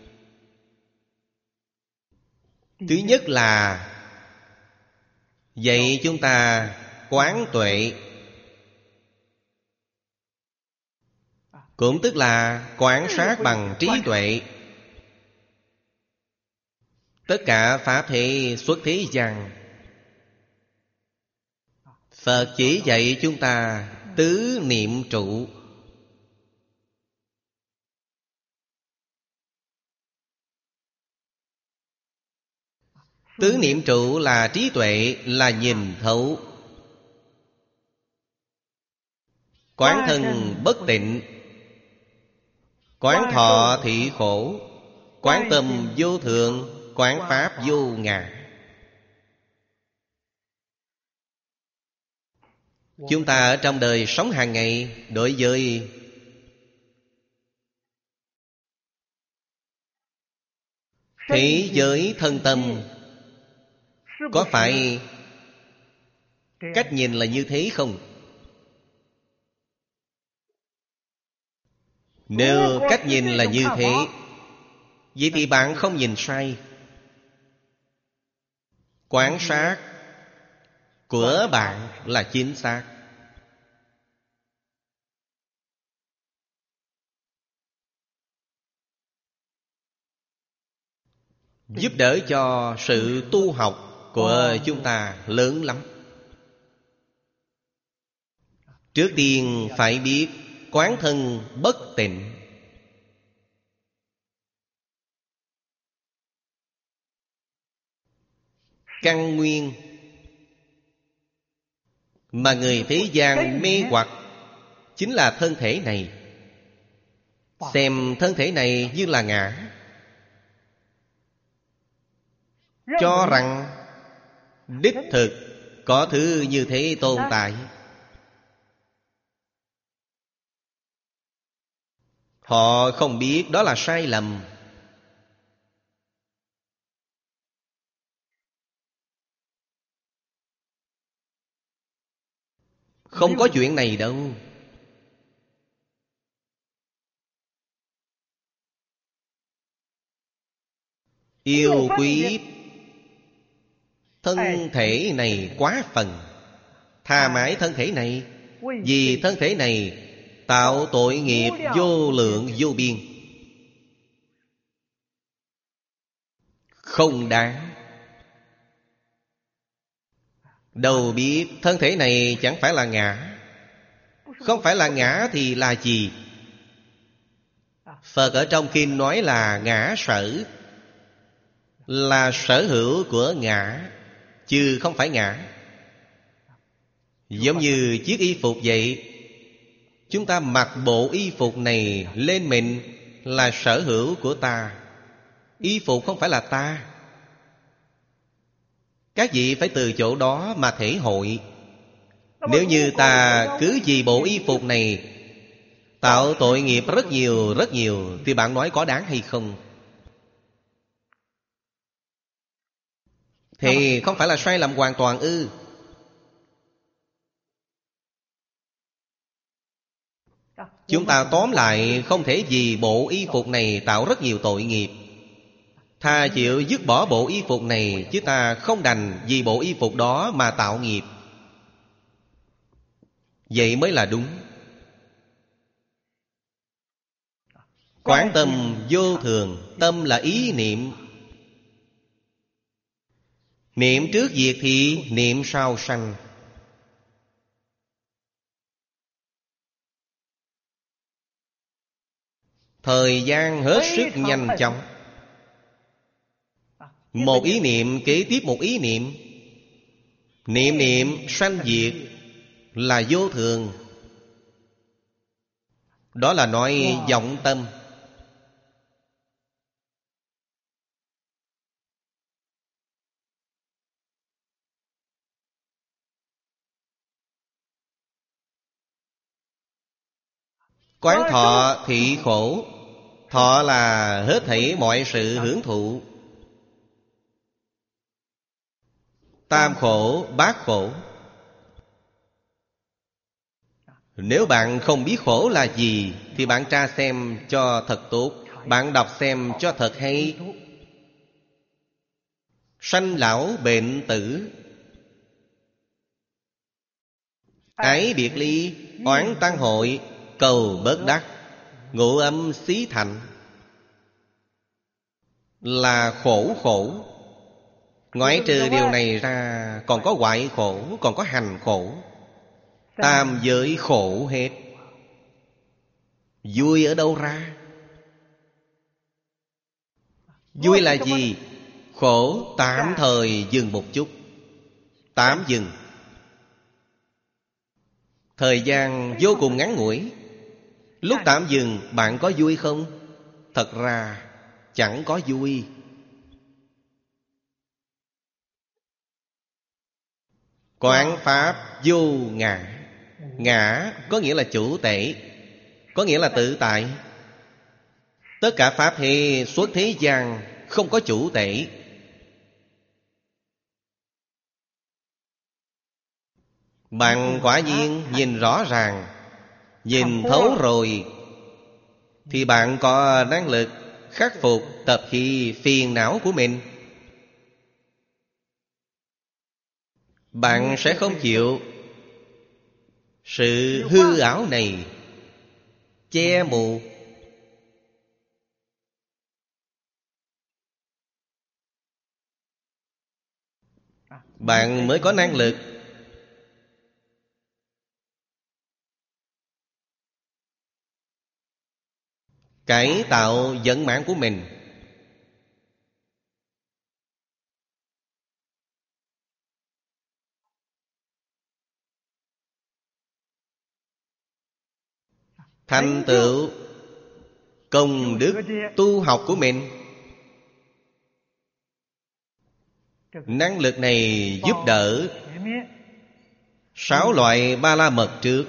Speaker 1: Thứ nhất là dạy chúng ta quán tuệ, cũng tức là quan sát bằng trí tuệ. Tất cả pháp hệ xuất thế gian, Phật chỉ dạy chúng ta tứ niệm trụ. Tứ niệm trụ là trí tuệ, là nhìn thấu. Quán thân bất tịnh, quán thọ thị khổ, quán tâm vô thượng, quán pháp vô ngã. Chúng ta ở trong đời sống hàng ngày, đối với thế giới thân tâm, có phải cách nhìn là như thế không? Nếu cách nhìn là như thế, vậy thì bạn không nhìn sai. Quan sát của bạn là chính xác. Giúp đỡ cho sự tu học của chúng ta lớn lắm. Trước tiên phải biết quán thân bất tịnh. Căn nguyên mà người thế gian mê hoặc chính là thân thể này. Xem thân thể này như là ngã, cho rằng đích thực có thứ như thế tồn tại. Họ không biết đó là sai lầm. Không có chuyện này đâu. Yêu quý thân thể này quá phần, tha mãi thân thể này, vì thân thể này tạo tội nghiệp vô lượng vô biên, không đáng. Đâu biết thân thể này chẳng phải là ngã. Không phải là ngã thì là gì? Phật ở trong kinh nói là ngã sở, là sở hữu của ngã, chứ không phải ngã. Giống như chiếc y phục vậy, chúng ta mặc bộ y phục này lên mình là sở hữu của ta. Y phục không phải là ta. Các vị phải từ chỗ đó mà thể hội. Nếu như ta cứ vì bộ y phục này tạo tội nghiệp rất nhiều, thì bạn nói có đáng hay không? Thì không phải là sai lầm hoàn toàn ư? Chúng ta tóm lại không thể vì bộ y phục này tạo rất nhiều tội nghiệp. Thà chịu dứt bỏ bộ y phục này, chứ ta không đành vì bộ y phục đó mà tạo nghiệp. Vậy mới là đúng. Quán tâm vô thường. Tâm là ý niệm. Niệm trước diệt thì niệm sau sanh. Thời gian hết sức nhanh chóng. Một ý niệm kế tiếp một ý niệm. Niệm niệm sanh diệt là vô thường. Đó là nói vọng tâm. Quán thọ thị khổ. Thọ là hết thảy mọi sự hưởng thụ. Tam khổ, bát khổ. Nếu bạn không biết khổ là gì thì bạn tra xem cho thật tốt. Bạn đọc xem cho thật hay. Sanh lão bệnh tử, ái biệt ly, oán tăng hội, cầu bớt đắc, ngũ âm xí thành, là khổ khổ. Ngoại trừ điều này ra còn có hoại khổ, còn có hành khổ. Tam giới khổ hết. Vui ở đâu ra? Vui là gì? Khổ tạm thời dừng một chút. Tạm dừng. Thời gian vô cùng ngắn ngủi. Lúc tạm dừng bạn có vui không? Thật ra chẳng có vui. Quán pháp vô ngã. Ngã có nghĩa là chủ tể, có nghĩa là tự tại. Tất cả pháp hệ xuất thế gian không có chủ tể. Bạn quả nhiên nhìn rõ ràng, nhìn thấu rồi, thì bạn có năng lực khắc phục tập khí phiền não của mình. Bạn sẽ không chịu sự hư ảo này che mù. Bạn mới có năng lực cải tạo vận mạng của mình. Thành tựu công đức tu học của mình. Năng lực này giúp đỡ 6 loại ba la mật trước.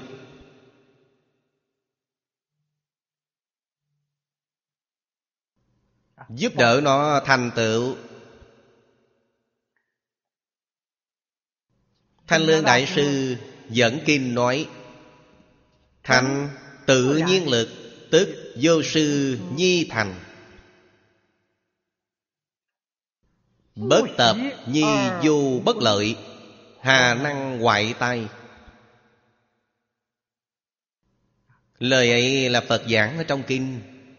Speaker 1: Giúp đỡ nó thành tựu. Thanh Lương Đại Sư dẫn kinh nói: thành tự nhiên lực, tức vô sư nhi thành. Bất tập nhi vô bất lợi, hà năng hoại tai. Lời ấy là Phật giảng ở trong kinh.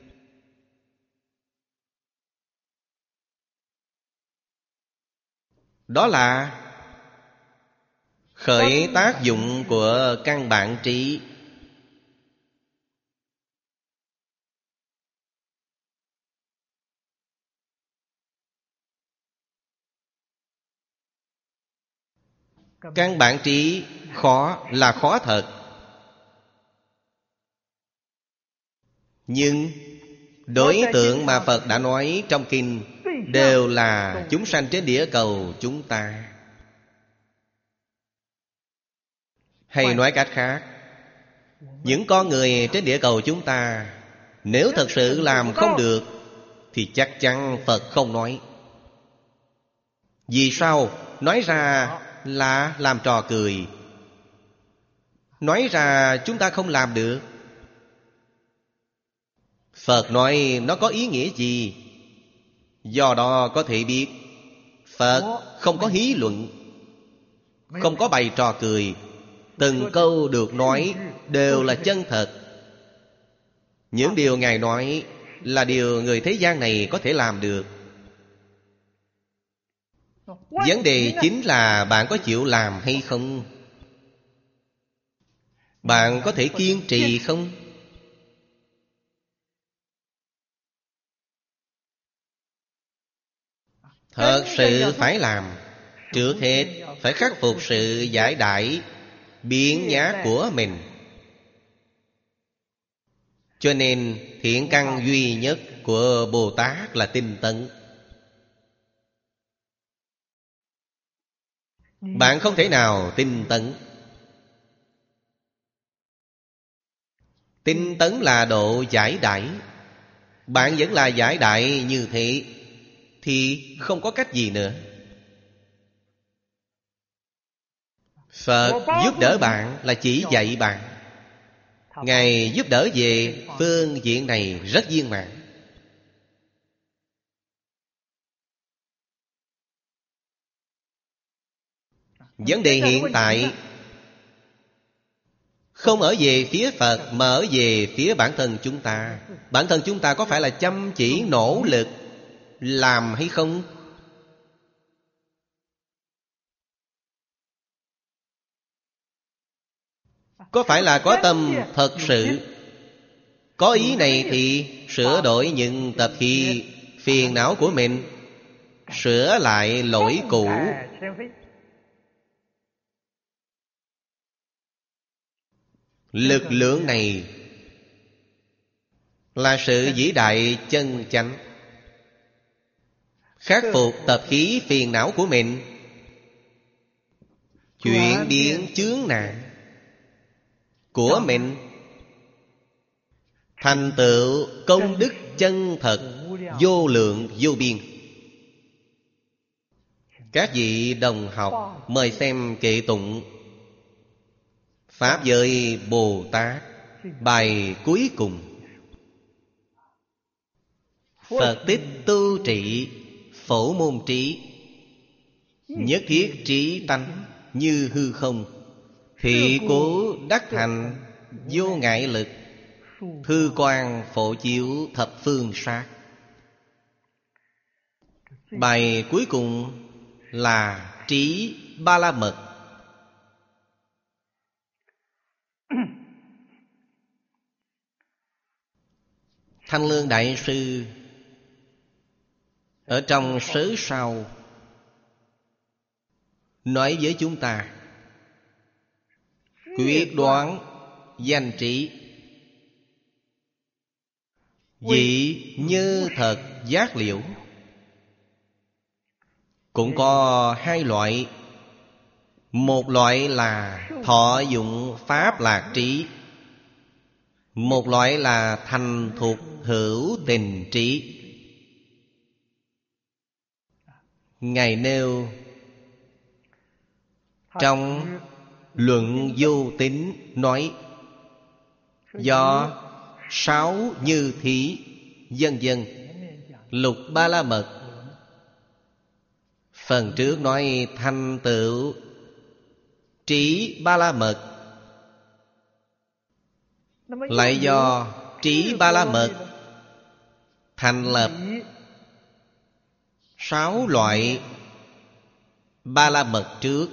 Speaker 1: Đó là khởi tác dụng của căn bản trí. Căn bản trí khó là khó thật. Nhưng đối tượng mà Phật đã nói trong kinh đều là chúng sanh trên địa cầu chúng ta. Hay nói cách khác, những con người trên địa cầu chúng ta nếu thật sự làm không được thì chắc chắn Phật không nói. Vì sao? Nói ra là làm trò cười. Nói ra chúng ta không làm được. Phật nói nó có ý nghĩa gì? Do đó có thể biết Phật không có hí luận, không có bày trò cười. Từng câu được nói đều là chân thật. Những điều Ngài nói là điều người thế gian này có thể làm được. Vấn đề chính là bạn có chịu làm hay không? Bạn có thể kiên trì không? Thật sự phải làm. Trước hết phải khắc phục sự giải đãi biến nhát của mình. Cho nên thiện căn duy nhất của Bồ Tát là tinh tấn. Bạn không thể nào tinh tấn. Tinh tấn là độ giải đãi. Bạn vẫn là giải đãi như thế thì không có cách gì nữa. Phật giúp đỡ bạn là chỉ dạy bạn. Ngài giúp đỡ về phương diện này rất viên mãn. Vấn đề hiện tại không ở về phía Phật mà ở về phía bản thân chúng ta. Bản thân chúng ta có phải là chăm chỉ nỗ lực làm hay không? Có phải là có tâm thật sự? Có ý này thì sửa đổi những tập khí phiền não của mình, sửa lại lỗi cũ. Lực lượng này là sự vĩ đại chân chánh. Khắc phục tập khí phiền não của mình, chuyển biến chướng nạn của mình, thành tựu công đức chân thật vô lượng vô biên. Các vị đồng học mời xem kệ tụng Pháp Giới Bồ Tát bài cuối cùng. Phật tích tu trị phổ môn trí, nhất thiết trí tánh như hư không, thị cố đắc thành vô ngại lực, thư quang phổ chiếu thập phương sát. Bài cuối cùng là trí ba la mật. Thanh Lương Đại Sư ở trong sớ sau nói với chúng ta quyết đoán danh trí, vị như thật giác liễu. Cũng có hai loại. Một loại là thọ dụng pháp lạc trí, một loại là thành thục hữu tình trí. Ngài nêu trong Luận Vô Tín nói do sáu như thí vân vân lục ba la mật. Phần trước nói thành tựu trí ba la mật, lại do trí ba la mật thành lập sáu loại ba la mật trước.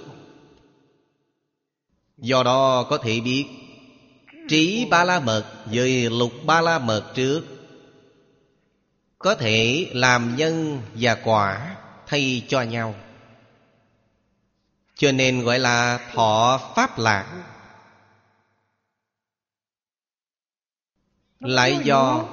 Speaker 1: Do đó có thể biết trí ba la mật với lục ba la mật trước có thể làm nhân và quả thay cho nhau, cho nên gọi là thọ pháp lạc. Lại do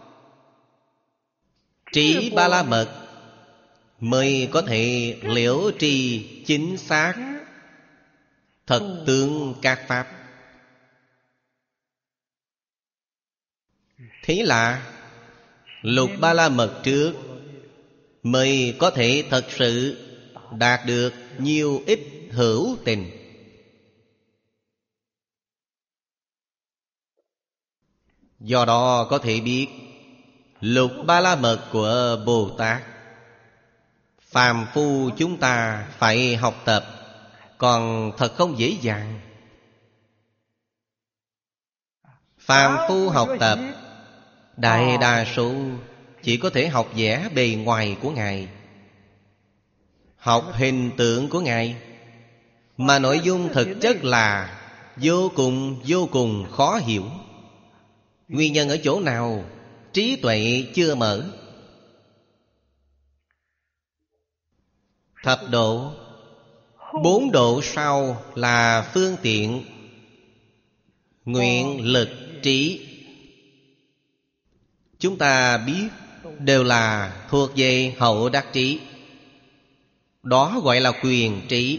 Speaker 1: trí ba la mật mới có thể liễu tri chính xác thật tướng các pháp. Thế là lục ba la mật trước mới có thể thật sự đạt được nhiều ít hữu tình. Do đó có thể biết Lục Ba La Mật của Bồ Tát, phàm phu chúng ta phải học tập, còn thật không dễ dàng. Phàm phu học tập, đại đa số chỉ có thể học vẽ bề ngoài của Ngài, học hình tượng của Ngài, mà nội dung thực chất là vô cùng khó hiểu. Nguyên nhân ở chỗ nào? Trí tuệ chưa mở. Thập độ, 4 độ sau là phương tiện nguyện lực trí. Chúng ta biết đều là thuộc về hậu đắc trí. Đó gọi là quyền trí.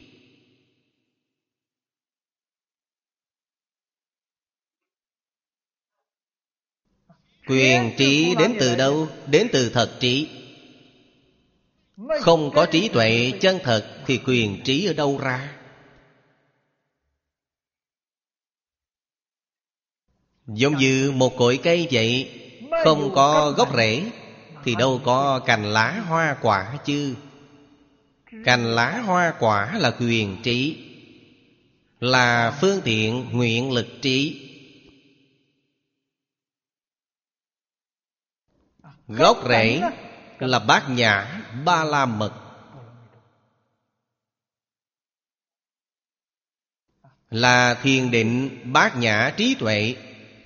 Speaker 1: Quyền trí đến từ đâu? Đến từ thật trí. Không có trí tuệ chân thật thì quyền trí ở đâu ra? Giống như một cội cây vậy, không có gốc rễ thì đâu có cành lá hoa quả chứ. Cành lá hoa quả là quyền trí, là phương tiện nguyện lực trí. Gốc rễ là Bát Nhã Ba La Mật, là thiền định bát nhã trí tuệ.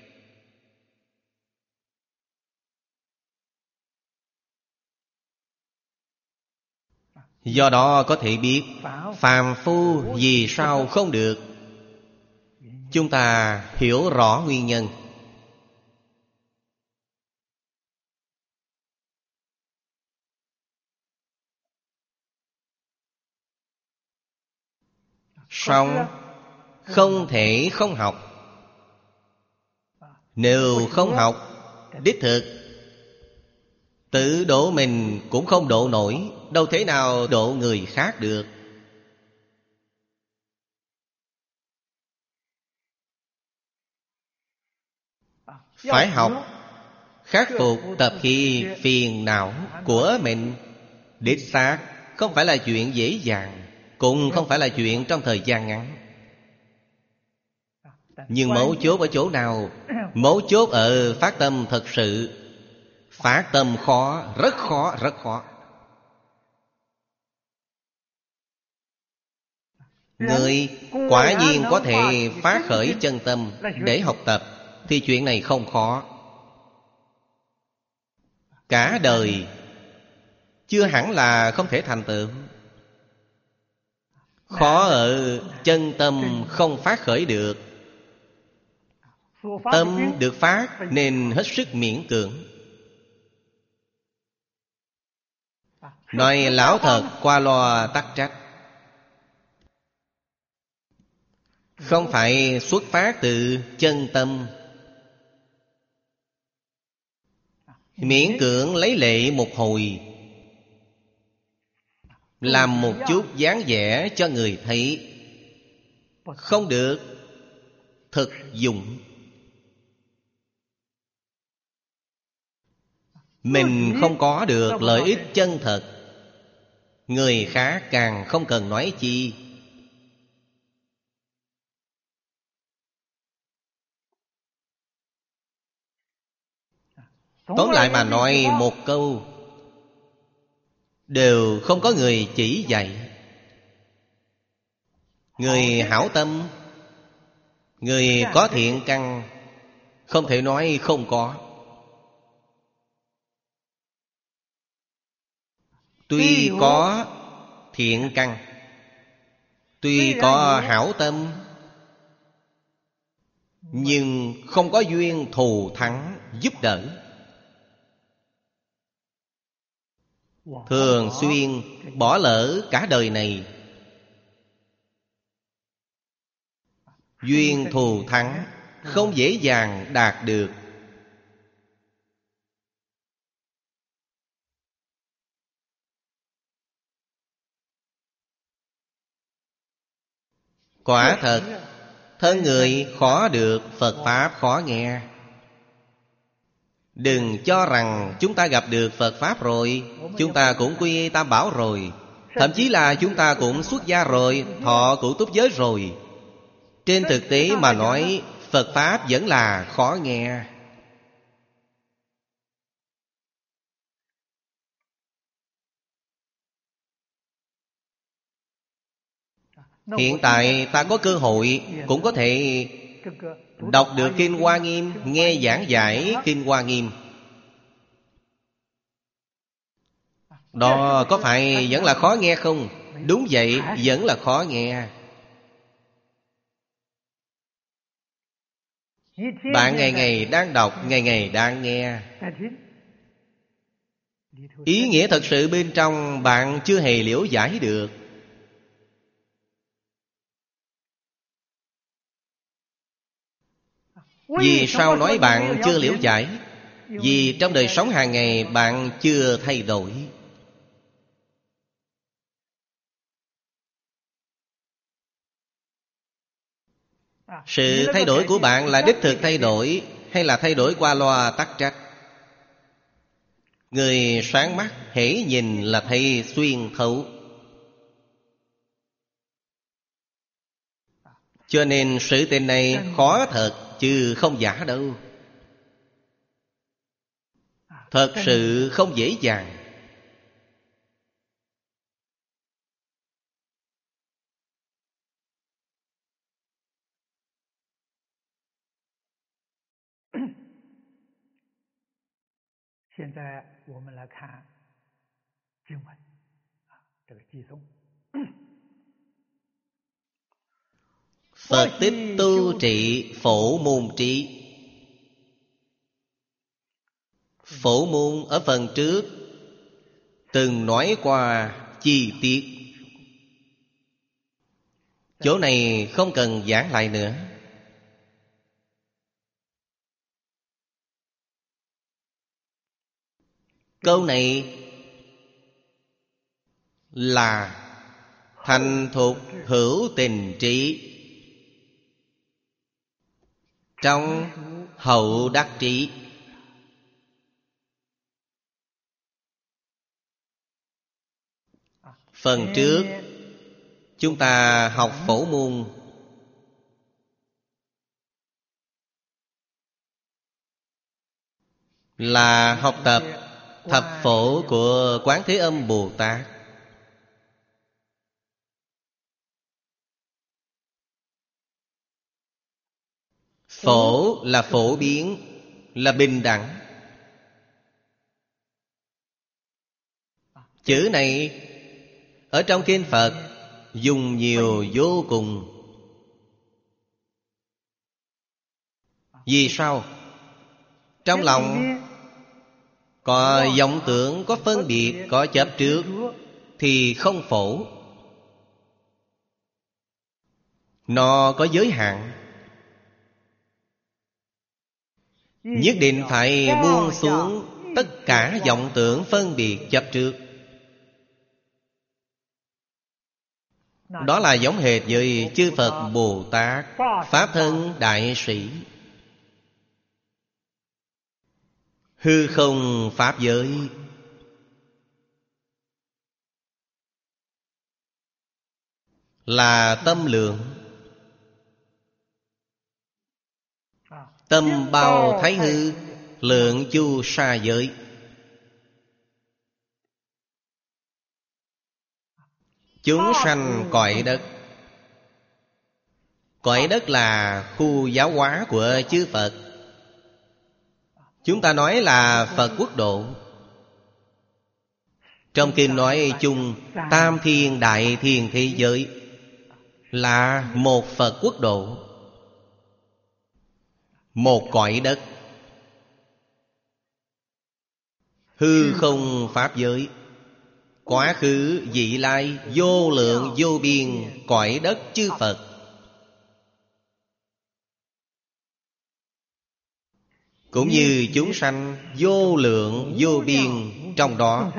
Speaker 1: Do đó có thể biết phàm phu vì sao không được. Chúng ta hiểu rõ nguyên nhân. Xong không thể không học. Nếu không học, đích thực tự độ mình cũng không độ nổi, đâu thể nào độ người khác được. Phải học, khắc phục tập khí phiền não của mình. Đích xác không phải là chuyện dễ dàng, cũng không phải là chuyện trong thời gian ngắn. Nhưng mấu chốt ở chỗ nào? Mấu chốt ở phát tâm thật sự. Phát tâm khó, rất khó, rất khó. Người quả nhiên có thể phát khởi chân tâm để học tập thì chuyện này không khó. Cả đời chưa hẳn là không thể thành tựu. Khó ở chân tâm không phát khởi được. Tâm được phát nên hết sức miễn cưỡng. Nói lão thật qua loa tắc trách. Không phải xuất phát từ chân tâm. Miễn cưỡng lấy lệ một hồi, làm một chút dáng vẻ cho người thấy, không được thực dụng. Mình không có được lợi ích chân thật, người khác càng không cần nói chi. Tóm lại mà nói một câu, đều không có người chỉ dạy. Người hảo tâm, người có thiện căn, không thể nói không có. Tuy có thiện căn, tuy có hảo tâm, nhưng không có duyên thù thắng giúp đỡ. Thường xuyên bỏ lỡ cả đời này. Duyên thù thắng không dễ dàng đạt được. Quả thật, thân người khó được, Phật Pháp khó nghe. Đừng cho rằng chúng ta gặp được Phật Pháp rồi, chúng ta cũng quy y Tam Bảo rồi, thậm chí là chúng ta cũng xuất gia rồi, thọ cụ túc giới rồi. Trên thực tế mà nói, Phật Pháp vẫn là khó nghe. Hiện tại ta có cơ hội cũng có thể đọc được Kinh Hoa Nghiêm, nghe giảng giải Kinh Hoa Nghiêm. Đó có phải vẫn là khó nghe không? Đúng vậy, vẫn là khó nghe. Bạn ngày ngày đang đọc, ngày ngày đang nghe, ý nghĩa thật sự bên trong bạn chưa hề liễu giải được. Vì sao nói bạn chưa liễu giải? Vì trong đời sống hàng ngày bạn chưa thay đổi. Sự thay đổi của bạn là đích thực thay đổi, hay là thay đổi qua loa tắc trách? Người sáng mắt hễ nhìn là thấy xuyên thấu. Cho nên sự tình này khó thật chứ không giả đâu. Thật sự không dễ dàng. Phật tích tu trị phổ môn trí. Phổ môn ở phần trước từng nói qua chi tiết, chỗ này không cần giảng lại nữa. Câu này là thành thục hữu tình trí, trong hậu đắc trí. Phần trước chúng ta học phổ môn, là học tập thập phổ của Quán Thế Âm Bồ Tát. Phổ là phổ biến, là bình đẳng. Chữ này ở trong kinh Phật dùng nhiều vô cùng. Vì sao? Trong lòng có vọng tưởng, có phân biệt, có chấp trước thì không phổ. Nó có giới hạn, nhất định phải buông xuống tất cả vọng tưởng, phân biệt, chấp trước. Đó là giống hệt với chư Phật Bồ Tát, Pháp Thân Đại Sĩ. Hư không Pháp giới, là tâm lượng. Tâm bao thái hư, lượng chu sa giới. Chúng sanh cõi đất. Cõi đất là khu giáo hóa của chư Phật. Chúng ta nói là Phật quốc độ. Trong kinh nói chung tam thiên đại thiên thế giới là một Phật quốc độ, một cõi đất. Hư không pháp giới, quá khứ vị lai, vô lượng vô biên cõi đất chư Phật. Cũng như chúng sanh vô lượng vô biên trong đó.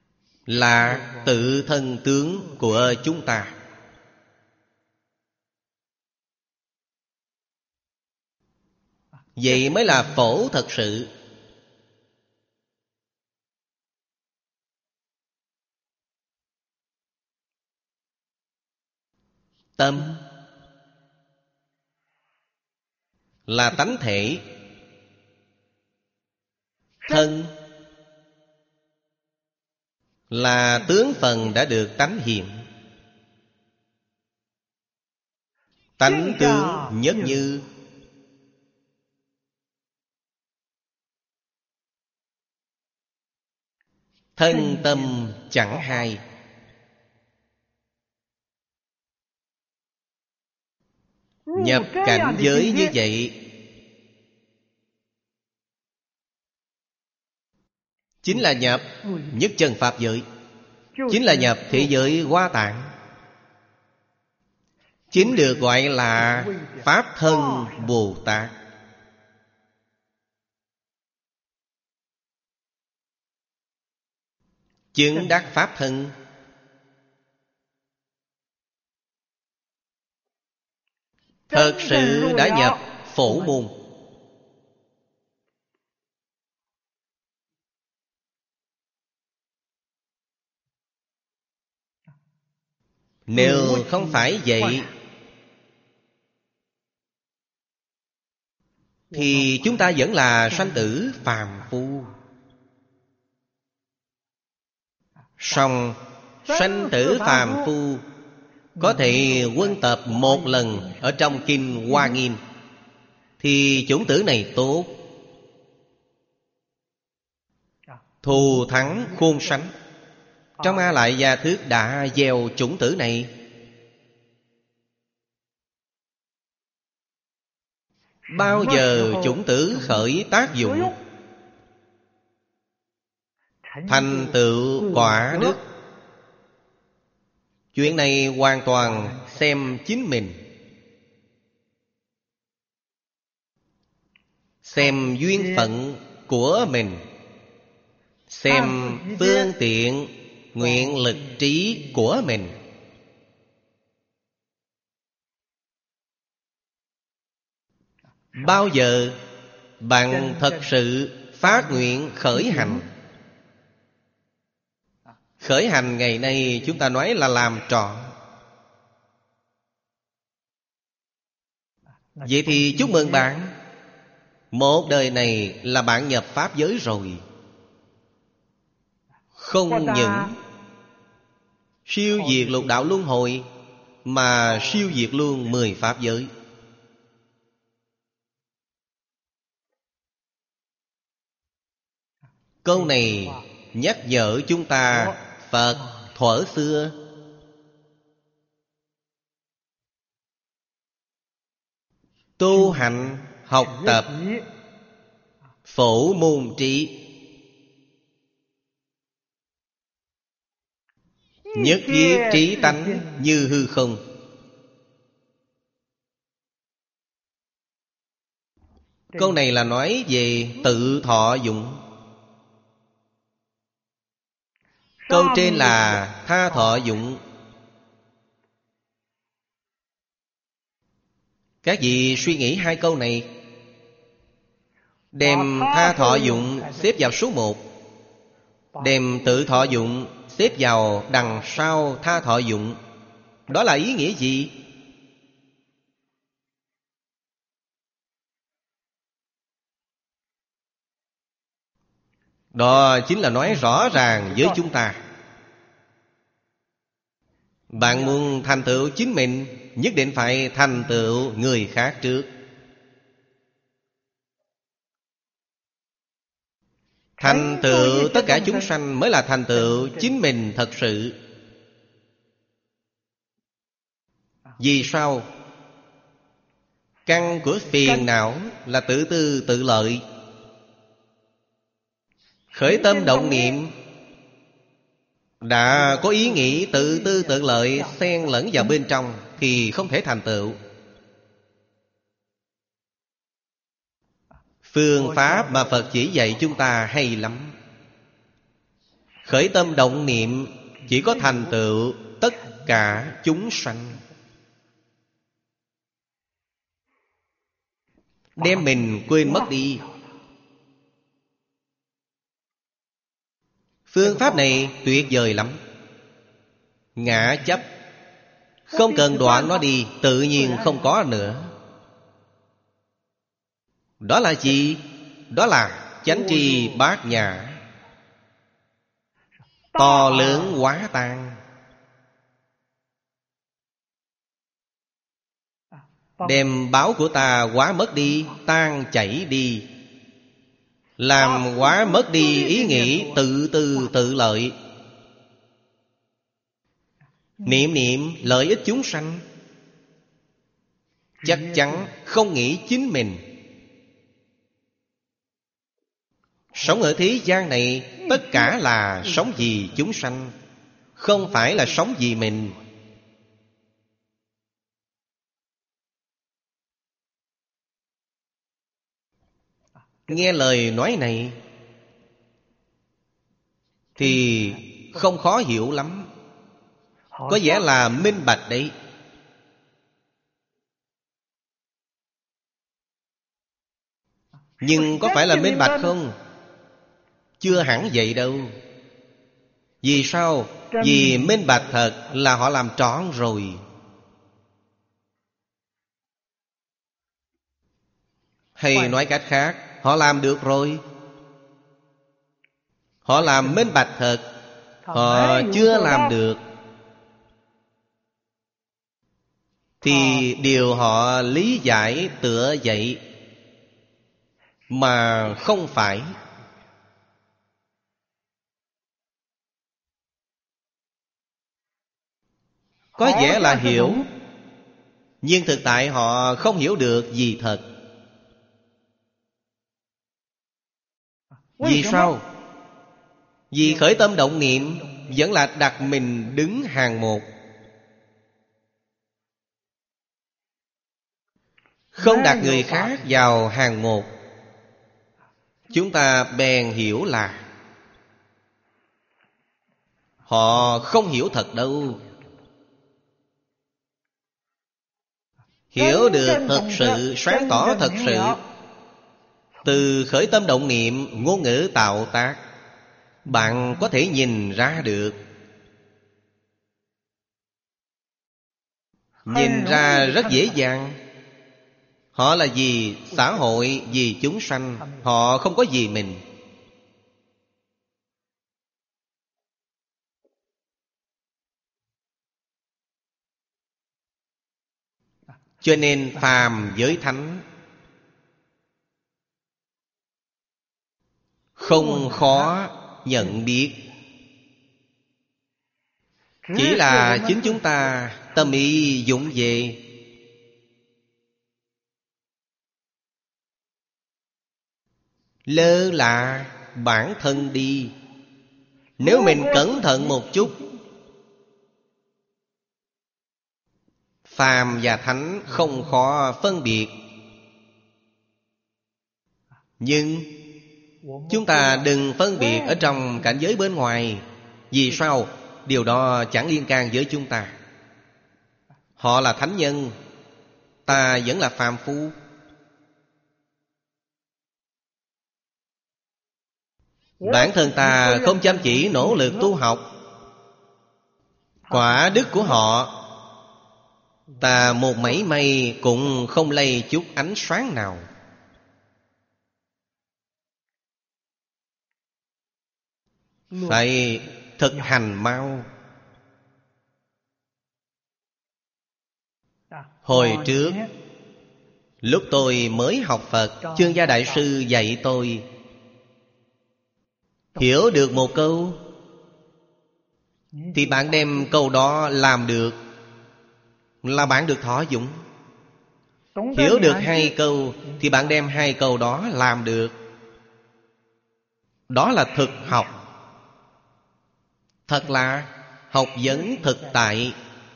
Speaker 1: Là tự thân tướng của chúng ta. Vậy mới là phổ thật sự. Tâm là tánh thể, thân là tướng phần đã được tánh hiện. Tánh tướng nhất như. Thân tâm chẳng hai. Nhập cảnh giới như vậy chính là nhập nhất chân pháp giới, chính là nhập thế giới Hoa Tạng, chính được gọi là Pháp thân Bồ Tát. Chứng đắc Pháp thân, thật sự đã nhập phổ môn. Nếu không phải vậy thì chúng ta vẫn là sanh tử phàm phu. Song sanh tử phàm phu có thể quân tập một lần ở trong Kinh Hoa Nghiêm thì chủng tử này tốt, thù thắng khôn sánh. Trong A Lại Gia Thức đã gieo chủng tử này. Bao giờ chủng tử khởi tác dụng, thành tựu quả đức, chuyện này hoàn toàn xem chính mình, xem duyên phận của mình, xem phương tiện nguyện lực trí của mình. Bao giờ bạn thật sự phát nguyện khởi hành. Khởi hành ngày nay chúng ta nói là làm trọn. Vậy thì chúc mừng bạn, một đời này là bạn nhập Pháp giới rồi. Không những siêu diệt lục đạo luân hồi, mà siêu diệt luôn 10 Pháp giới. Câu này nhắc nhở chúng ta Phật thuở xưa tu hành học tập phổ môn trí, nhất thiết trí tánh như hư không. Câu này là nói về tự thọ dụng. Câu trên là tha thọ dụng. Các vị suy nghĩ hai câu này, đem tha thọ dụng xếp vào số 1, đem tự thọ dụng xếp vào đằng sau tha thọ dụng. Đó là ý nghĩa gì? Đó chính là nói rõ ràng với chúng ta, bạn muốn thành tựu chính mình, nhất định phải thành tựu người khác trước. Thành tựu tất cả chúng sanh mới là thành tựu chính mình thật sự. Vì sao? Căn của phiền não là tự tư tự lợi. Khởi tâm động niệm đã có ý nghĩ tự tư tự lợi xen lẫn vào bên trong thì không thể thành tựu. Phương pháp mà Phật chỉ dạy chúng ta hay lắm. Khởi tâm động niệm chỉ có thành tựu tất cả chúng sanh. đem mình quên mất đi. Phương pháp này tuyệt vời lắm. Ngã chấp không cần đoạn nó đi, tự nhiên không có nữa. Đó là gì? Đó là chánh tri bát nhã, to lớn hóa tan. Đem báo của ta hóa mất đi, tan chảy đi, làm hóa mất đi ý nghĩ tự tư tự lợi. Niệm niệm lợi ích chúng sanh, chắc chắn không nghĩ chính mình. Sống ở thế gian này, tất cả là sống vì chúng sanh, không phải là sống vì mình. Nghe lời nói này thì không khó hiểu lắm, có vẻ là minh bạch đấy. Nhưng có phải là minh bạch không? Chưa hẳn vậy đâu. Vì sao? Vì minh bạch thật là họ làm trọn rồi. Hay nói cách khác, họ làm được rồi. Họ làm minh bạch thật, họ chưa làm được thì điều họ lý giải tựa vậy, mà không phải. Có vẻ là hiểu, nhưng thực tại họ không hiểu được gì thật. Vì sao? Vì khởi tâm động niệm vẫn là đặt mình đứng hàng một, không đặt người khác vào hàng một. Chúng ta bèn hiểu là họ không hiểu thật đâu. Hiểu được thật sự, sáng tỏ thật sự, từ khởi tâm động niệm, ngôn ngữ tạo tác, bạn có thể nhìn ra được. Nhìn ra rất dễ dàng. Họ là vì xã hội, vì chúng sanh, họ không có gì mình. Cho nên phàm với thánh không khó nhận biết. Chỉ là chính chúng ta tâm ý dụng về, lơ là bản thân đi. Nếu mình cẩn thận một chút, phàm và thánh không khó phân biệt. Nhưng chúng ta đừng phân biệt ở trong cảnh giới bên ngoài. Vì sao? Điều đó chẳng liên can với chúng ta. Họ là thánh nhân, ta vẫn là phàm phu. Bản thân ta không chăm chỉ nỗ lực tu học, quả đức của họ ta một mảy may cũng không lay chút ánh sáng nào. Phải thực hành mau. Hồi trước, lúc tôi mới học Phật, Chương Gia Đại Sư dạy tôi, hiểu được một câu thì bạn đem câu đó làm được là bạn được thọ dụng. Hiểu được 2 câu thì bạn đem 2 câu đó làm được. Đó là thực học. Thật là học vấn thực tại.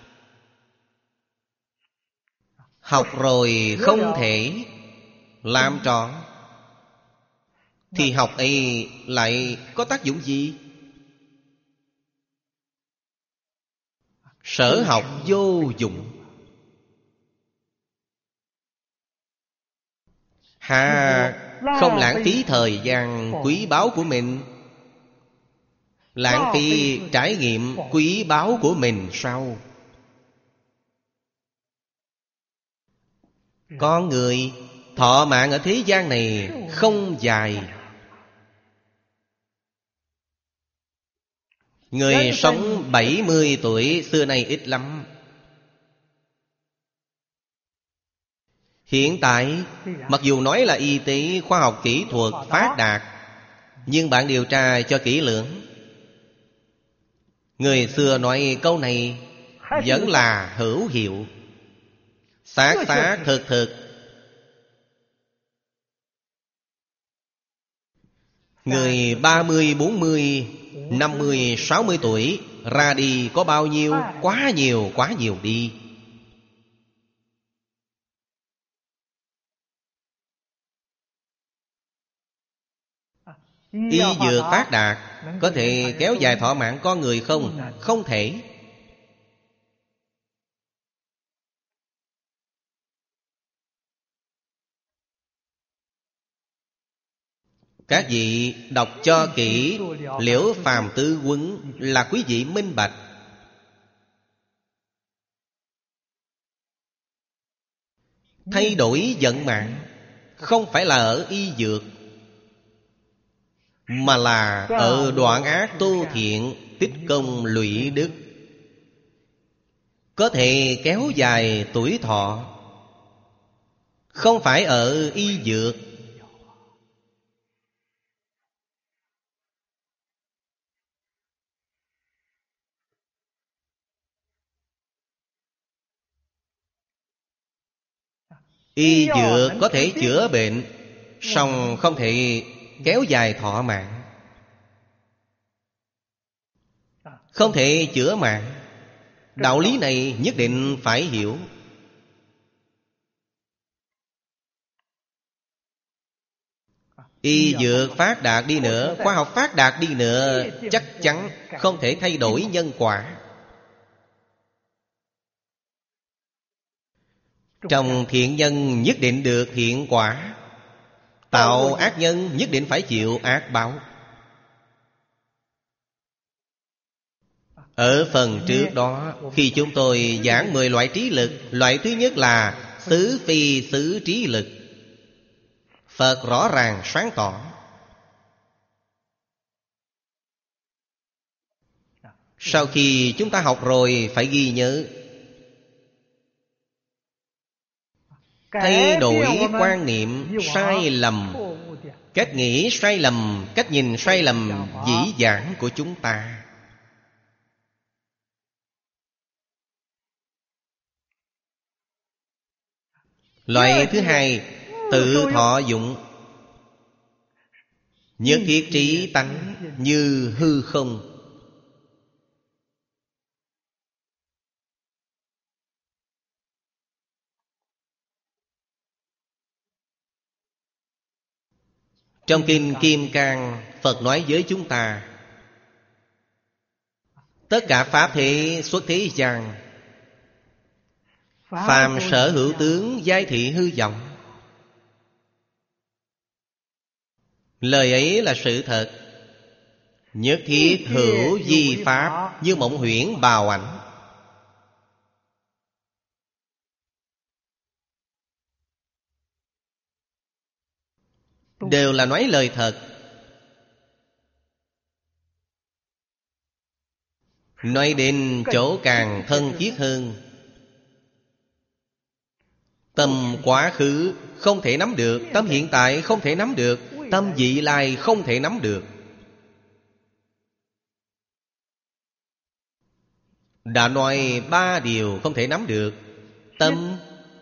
Speaker 1: Học rồi không thể làm trọn thì học ấy lại có tác dụng gì? Sở học vô dụng. Hà không lãng phí thời gian quý báu của mình, lãng phí trải nghiệm quý báu của mình sao? Con người thọ mạng ở thế gian này không dài. Người sống 70 tuổi xưa nay ít lắm. Hiện tại, mặc dù nói là y tế, khoa học kỹ thuật phát đạt, nhưng bạn điều tra cho kỹ lưỡng, người xưa nói câu này vẫn là hữu hiệu. Xác xác thực thực. Người 30, 40, 50, 60 tuổi ra đi có bao nhiêu? Quá nhiều đi. Y dược phát đạt có thể kéo dài thọ mạng con người không? Không thể. Các vị đọc cho kỹ Liễu Phàm Tứ Quấn là quý vị minh bạch. Thay đổi vận mạng không phải là ở y dược, mà là ở đoạn ác tu thiện, tích công lũy đức, có thể kéo dài tuổi thọ. Không phải ở y dược. Y dược có thể chữa bệnh, song không thể kéo dài thọ mạng, không thể chữa mạng. Đạo lý này nhất định phải hiểu. Y dược phát đạt đi nữa, khoa học phát đạt đi nữa, chắc chắn không thể thay đổi nhân quả. Trồng thiện nhân nhất định được thiện quả, tạo ác nhân nhất định phải chịu ác báo. Ở phần trước đó, khi chúng tôi giảng 10 loại trí lực, loại thứ nhất là xứ phi xứ trí lực. Phật rõ ràng sáng tỏ. Sau khi chúng ta học rồi phải ghi nhớ. Thay đổi quan niệm sai lầm, cách nghĩ sai lầm, cách nhìn sai lầm dĩ vãng của chúng ta. Loại thứ hai, tự thọ dụng. Nhất thiết trí tánh như hư không. Trong Kinh Kim Cang, Phật nói với chúng ta, tất cả pháp thế xuất thế gian, phàm sở hữu tướng giai thị hư vọng. Lời ấy là sự thật. Nhất thiết hữu di pháp, như mộng huyễn bào ảnh. Đều là nói lời thật. Nói đến chỗ càng thân thiết hơn. Tâm quá khứ không thể nắm được, tâm hiện tại không thể nắm được, tâm vị lai không thể nắm được. Đã nói 3 điều không thể nắm được. Tâm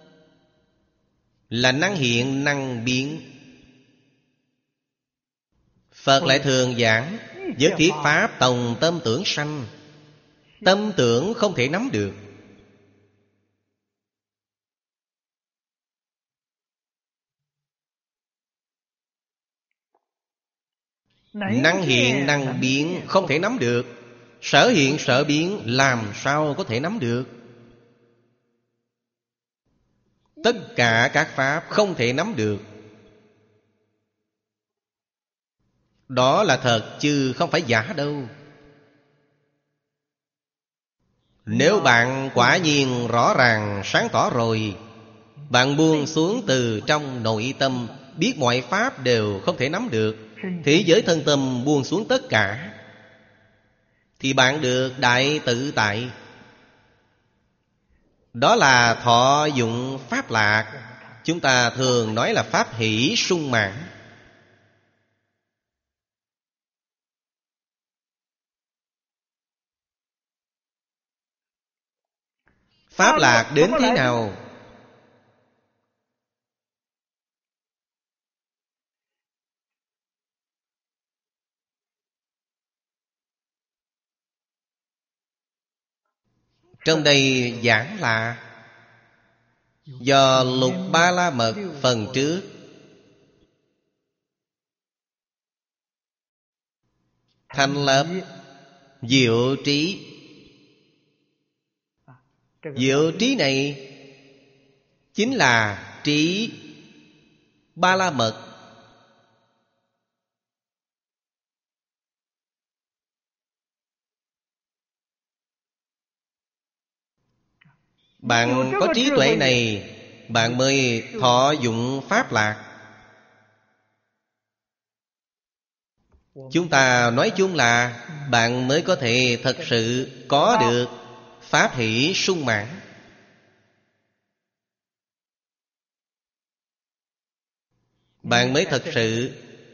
Speaker 1: là năng hiện năng biến. Phật lại thường giảng nhất thiết pháp tòng tâm tưởng sanh. Tâm tưởng không thể nắm được. Năng hiện năng biến không thể nắm được. Sở hiện sở biến làm sao có thể nắm được? Tất cả các pháp không thể nắm được. Đó là thật chứ không phải giả đâu. Nếu bạn quả nhiên rõ ràng sáng tỏ rồi, bạn buông xuống từ trong nội tâm, biết mọi pháp đều không thể nắm được, thế giới thân tâm buông xuống tất cả, thì bạn được đại tự tại. Đó là thọ dụng pháp lạc. Chúng ta thường nói là pháp hỷ sung mãn. Pháp lạc đến thế nào? Trong đây giảng là do Lục Ba La Mật phần trước thành lập diệu trí. Diệu trí này chính là trí Ba La Mật. Bạn có trí tuệ này, bạn mới thọ dụng pháp lạc. Chúng ta nói chung là bạn mới có thể thật sự có được pháp hỷ sung mãn. Bạn mới thật sự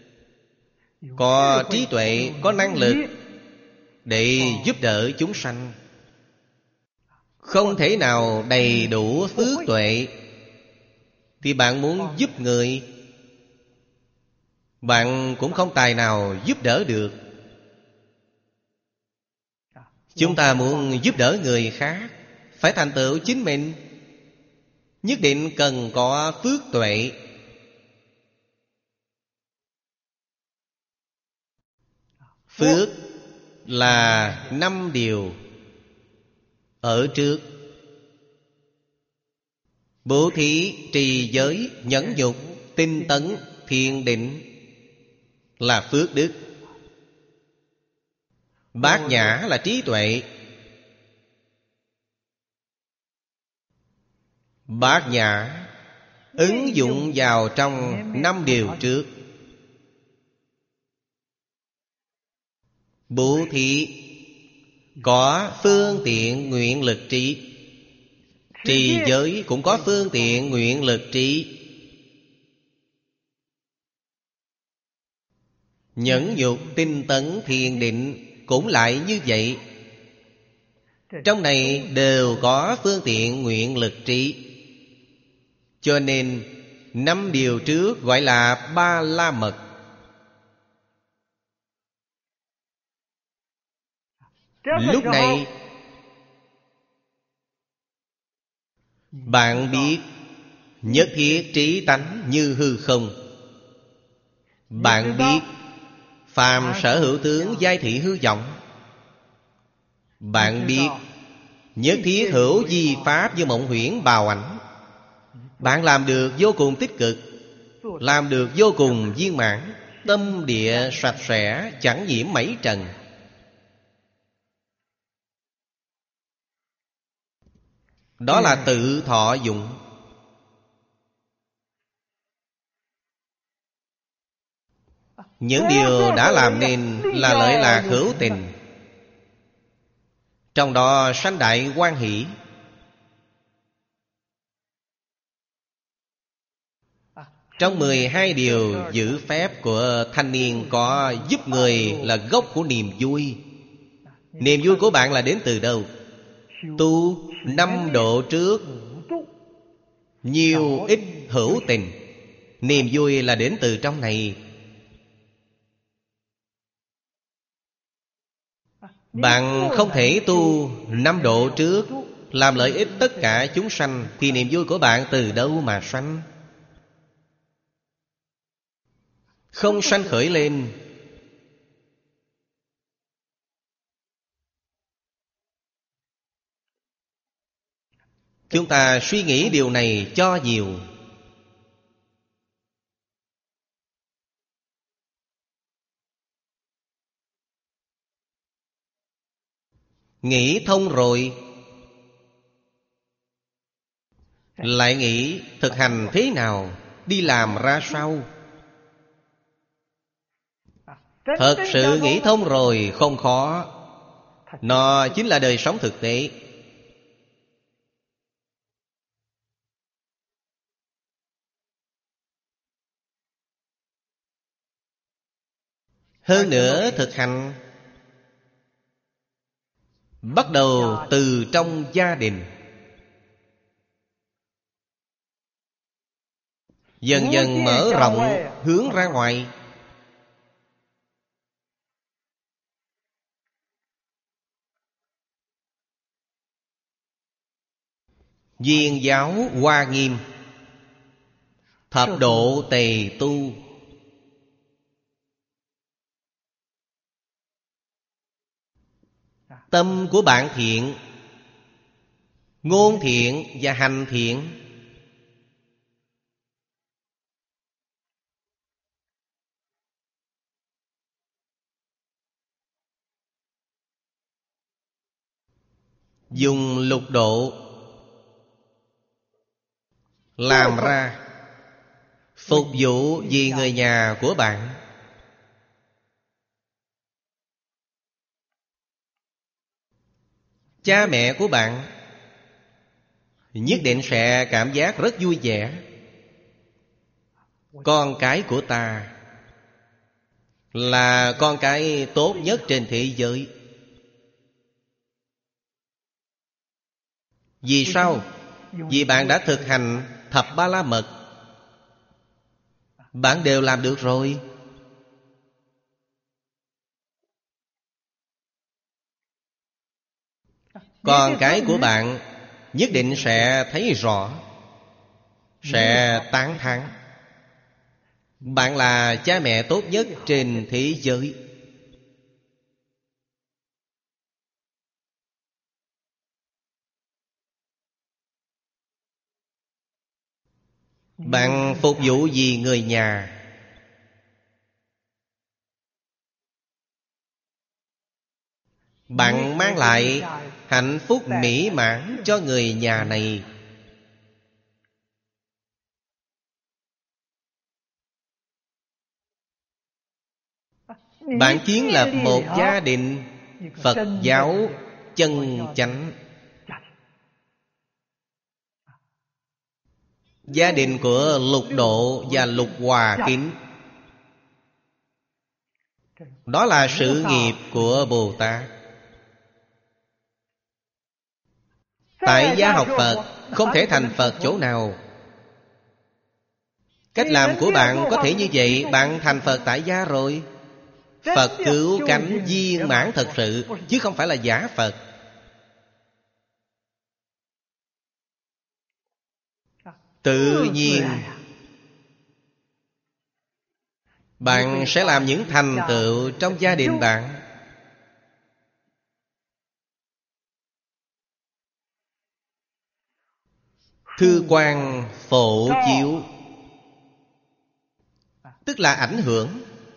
Speaker 1: có trí tuệ, có năng lực để giúp đỡ chúng sanh. Không thể nào đầy đủ phước tuệ thì bạn muốn giúp người, bạn cũng không tài nào giúp đỡ được. Chúng ta muốn giúp đỡ người khác, phải thành tựu chính mình, nhất định cần có phước tuệ. Phước là 5 điều ở trước: bố thí, trì giới, nhẫn nhục, tinh tấn, thiền định là phước đức. Bát nhã là trí tuệ. Bát nhã ứng dụng vào trong 5 điều trước. Bố thí có phương tiện nguyện lực trí, trì giới cũng có phương tiện nguyện lực trí, nhẫn nhục, tinh tấn, thiền định cũng lại như vậy. Trong này đều có phương tiện nguyện lực trí. Cho nên 5 điều trước gọi là Ba La Mật. Lúc này bạn biết nhất thiết trí tánh như hư không. Bạn biết phàm sở hữu tướng giai thị hư vọng. Bạn biết nhất thiết hữu di pháp như mộng huyễn bào ảnh. Bạn làm được vô cùng tích cực, làm được vô cùng viên mãn, tâm địa sạch sẽ, chẳng nhiễm mảy trần. Đó là tự thọ dụng. Những điều đã làm nên là lợi lạc hữu tình, trong đó sanh đại hoan hỷ. Trong 12 điều giữ phép của thanh niên có giúp người là gốc của niềm vui. Niềm vui của bạn là đến từ đâu? Tu 5 độ trước, nhiều ít hữu tình. Niềm vui là đến từ trong này. Bạn không thể tu 5 độ trước, làm lợi ích tất cả chúng sanh, thì niềm vui của bạn từ đâu mà sanh? Không sanh khởi lên. Chúng ta suy nghĩ điều này cho nhiều. Nghĩ thông rồi, lại nghĩ thực hành thế nào, đi làm ra sao. Thật sự nghĩ thông rồi không khó. Nó chính là đời sống thực tế. Hơn nữa thực hành bắt đầu từ trong gia đình, dần dần mở rộng hướng ra ngoài. Viên giáo Hoa Nghiêm, thập độ tề tu. Tâm của bạn thiện, ngôn thiện và hành thiện, dùng lục độ làm ra, phục vụ vì người nhà của bạn. Cha mẹ của bạn nhất định sẽ cảm giác rất vui vẻ. Con cái của ta là con cái tốt nhất trên thế giới. Vì sao? Vì bạn đã thực hành thập ba la mật. Bạn đều làm được rồi. Con cái của bạn nhất định sẽ thấy rõ, sẽ tán thán. Bạn là cha mẹ tốt nhất trên thế giới. Bạn phục vụ vì người nhà, bạn mang lại hạnh phúc mỹ mãn cho người nhà này. Bạn kiến lập một gia đình Phật giáo chân chánh. Gia đình của Lục Độ và Lục Hòa Kính. Đó là sự nghiệp của Bồ Tát. Tại gia học Phật không thể thành Phật chỗ nào. Cách làm của bạn có thể như vậy, bạn thành Phật tại gia rồi. Phật cứu cánh viên mãn thật sự, chứ không phải là giả Phật. Tự nhiên bạn sẽ làm những thành tựu trong gia đình bạn. Thư quang phổ chiếu, tức là ảnh hưởng.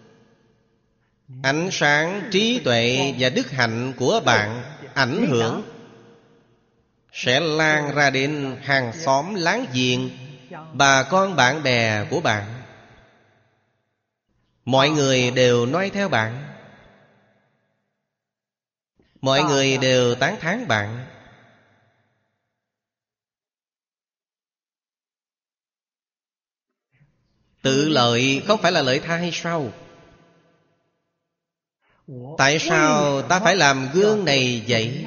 Speaker 1: Ánh sáng trí tuệ và đức hạnh của bạn ảnh hưởng sẽ lan ra đến hàng xóm láng giềng, bà con bạn bè của bạn. Mọi người đều noi theo bạn, mọi người đều tán thán bạn. Tự lợi không phải là lợi tha hay sao? Tại sao ta phải làm gương này vậy?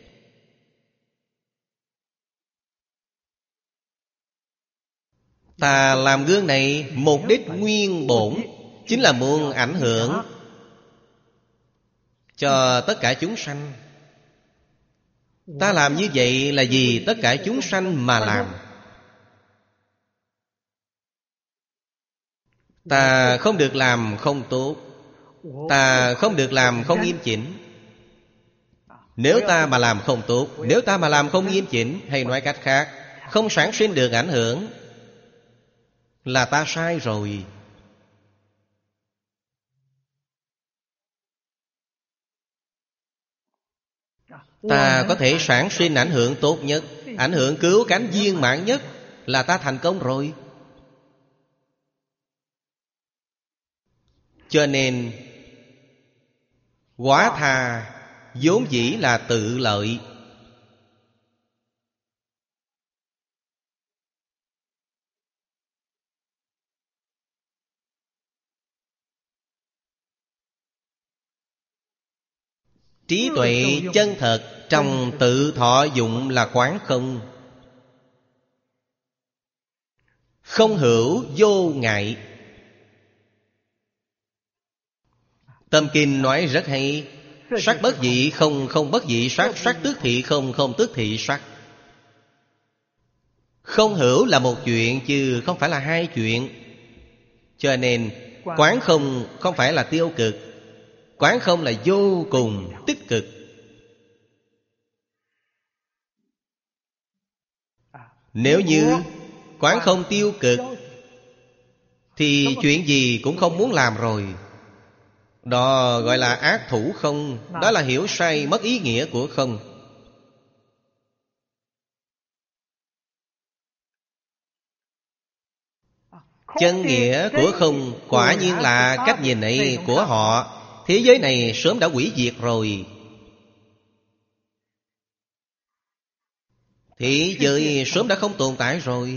Speaker 1: Ta làm gương này mục đích nguyên bổn chính là muốn ảnh hưởng cho tất cả chúng sanh. Ta làm như vậy là vì tất cả chúng sanh mà làm. Ta không được làm không tốt, ta không được làm không nghiêm chỉnh. Nếu ta mà làm không tốt, nếu ta mà làm không nghiêm chỉnh, hay nói cách khác, không sản sinh được ảnh hưởng, là ta sai rồi. Ta có thể sản sinh ảnh hưởng tốt nhất, ảnh hưởng cứu cánh viên mãn nhất, là ta thành công rồi. Cho nên quả tha vốn dĩ là tự lợi. Trí tuệ chân thật trong tự thọ dụng là quán không. Không hữu vô ngại. Tâm Kinh nói rất hay. Sắc bất dị không, không bất dị sắc. Sắc tức thị không, không tức thị sắc. Không hữu là một chuyện chứ không phải là hai chuyện. Cho nên quán không không phải là tiêu cực. Quán không là vô cùng tích cực. Nếu như quán không tiêu cực thì chuyện gì cũng không muốn làm rồi. Đó gọi là ác thủ không. Đó là hiểu sai mất ý nghĩa của không. Chân nghĩa của không quả nhiên là cách nhìn này của họ. Thế giới này sớm đã hủy diệt rồi. Thế giới sớm đã không tồn tại rồi.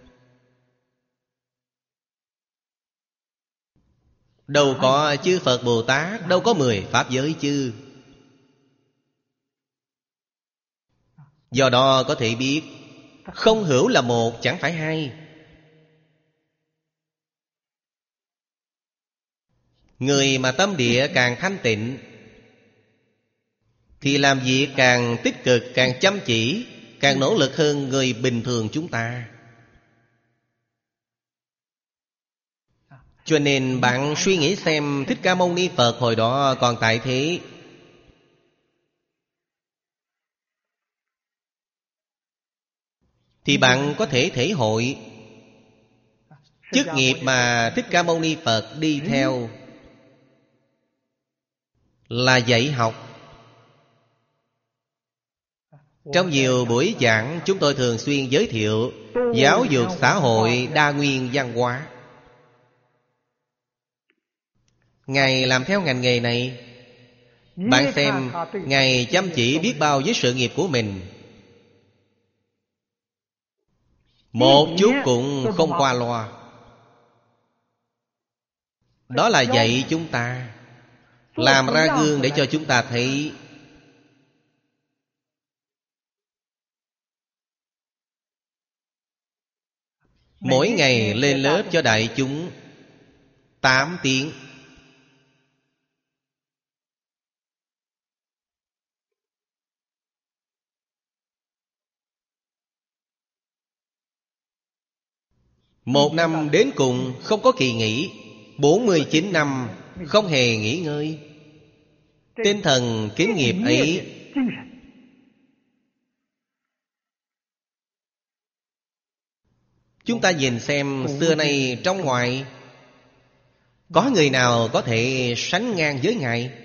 Speaker 1: Đâu có chư Phật Bồ Tát, đâu có 10 Pháp giới chứ. Do đó có thể biết không hữu là một, chẳng phải hai. Người mà tâm địa càng thanh tịnh thì làm việc càng tích cực, càng chăm chỉ, càng nỗ lực hơn người bình thường chúng ta. Cho nên bạn suy nghĩ xem, Thích Ca Mâu Ni Phật hồi đó còn tại thế, thì bạn có thể thể hội chức nghiệp mà Thích Ca Mâu Ni Phật đi theo là dạy học. Trong nhiều buổi giảng, chúng tôi thường xuyên giới thiệu giáo dục xã hội đa nguyên văn hóa. Ngài làm theo ngành nghề này, bạn xem Ngài chăm chỉ biết bao với sự nghiệp của mình, một chút cũng không qua loa. Đó là dạy chúng ta, làm ra gương để cho chúng ta thấy. Mỗi ngày lên lớp cho đại chúng 8 tiếng. Một năm đến cùng không có kỳ nghỉ, 49 năm không hề nghỉ ngơi. Tinh thần kính nghiệp ấy chúng ta nhìn xem xưa nay trong ngoài, có người nào có thể sánh ngang với Ngài?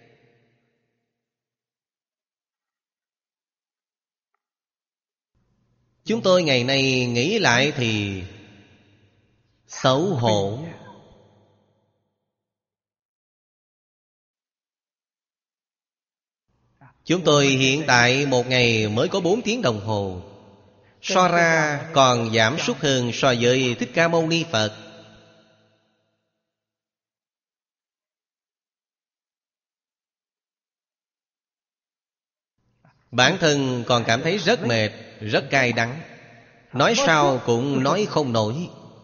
Speaker 1: Chúng tôi ngày nay nghĩ lại thì xấu hổ. Chúng tôi hiện tại một ngày mới có 4 tiếng đồng hồ, so ra còn giảm sút hơn so với Thích Ca Mâu Ni Phật. Bản thân còn cảm thấy rất mệt, rất cay đắng, nói sao cũng nói không nổi.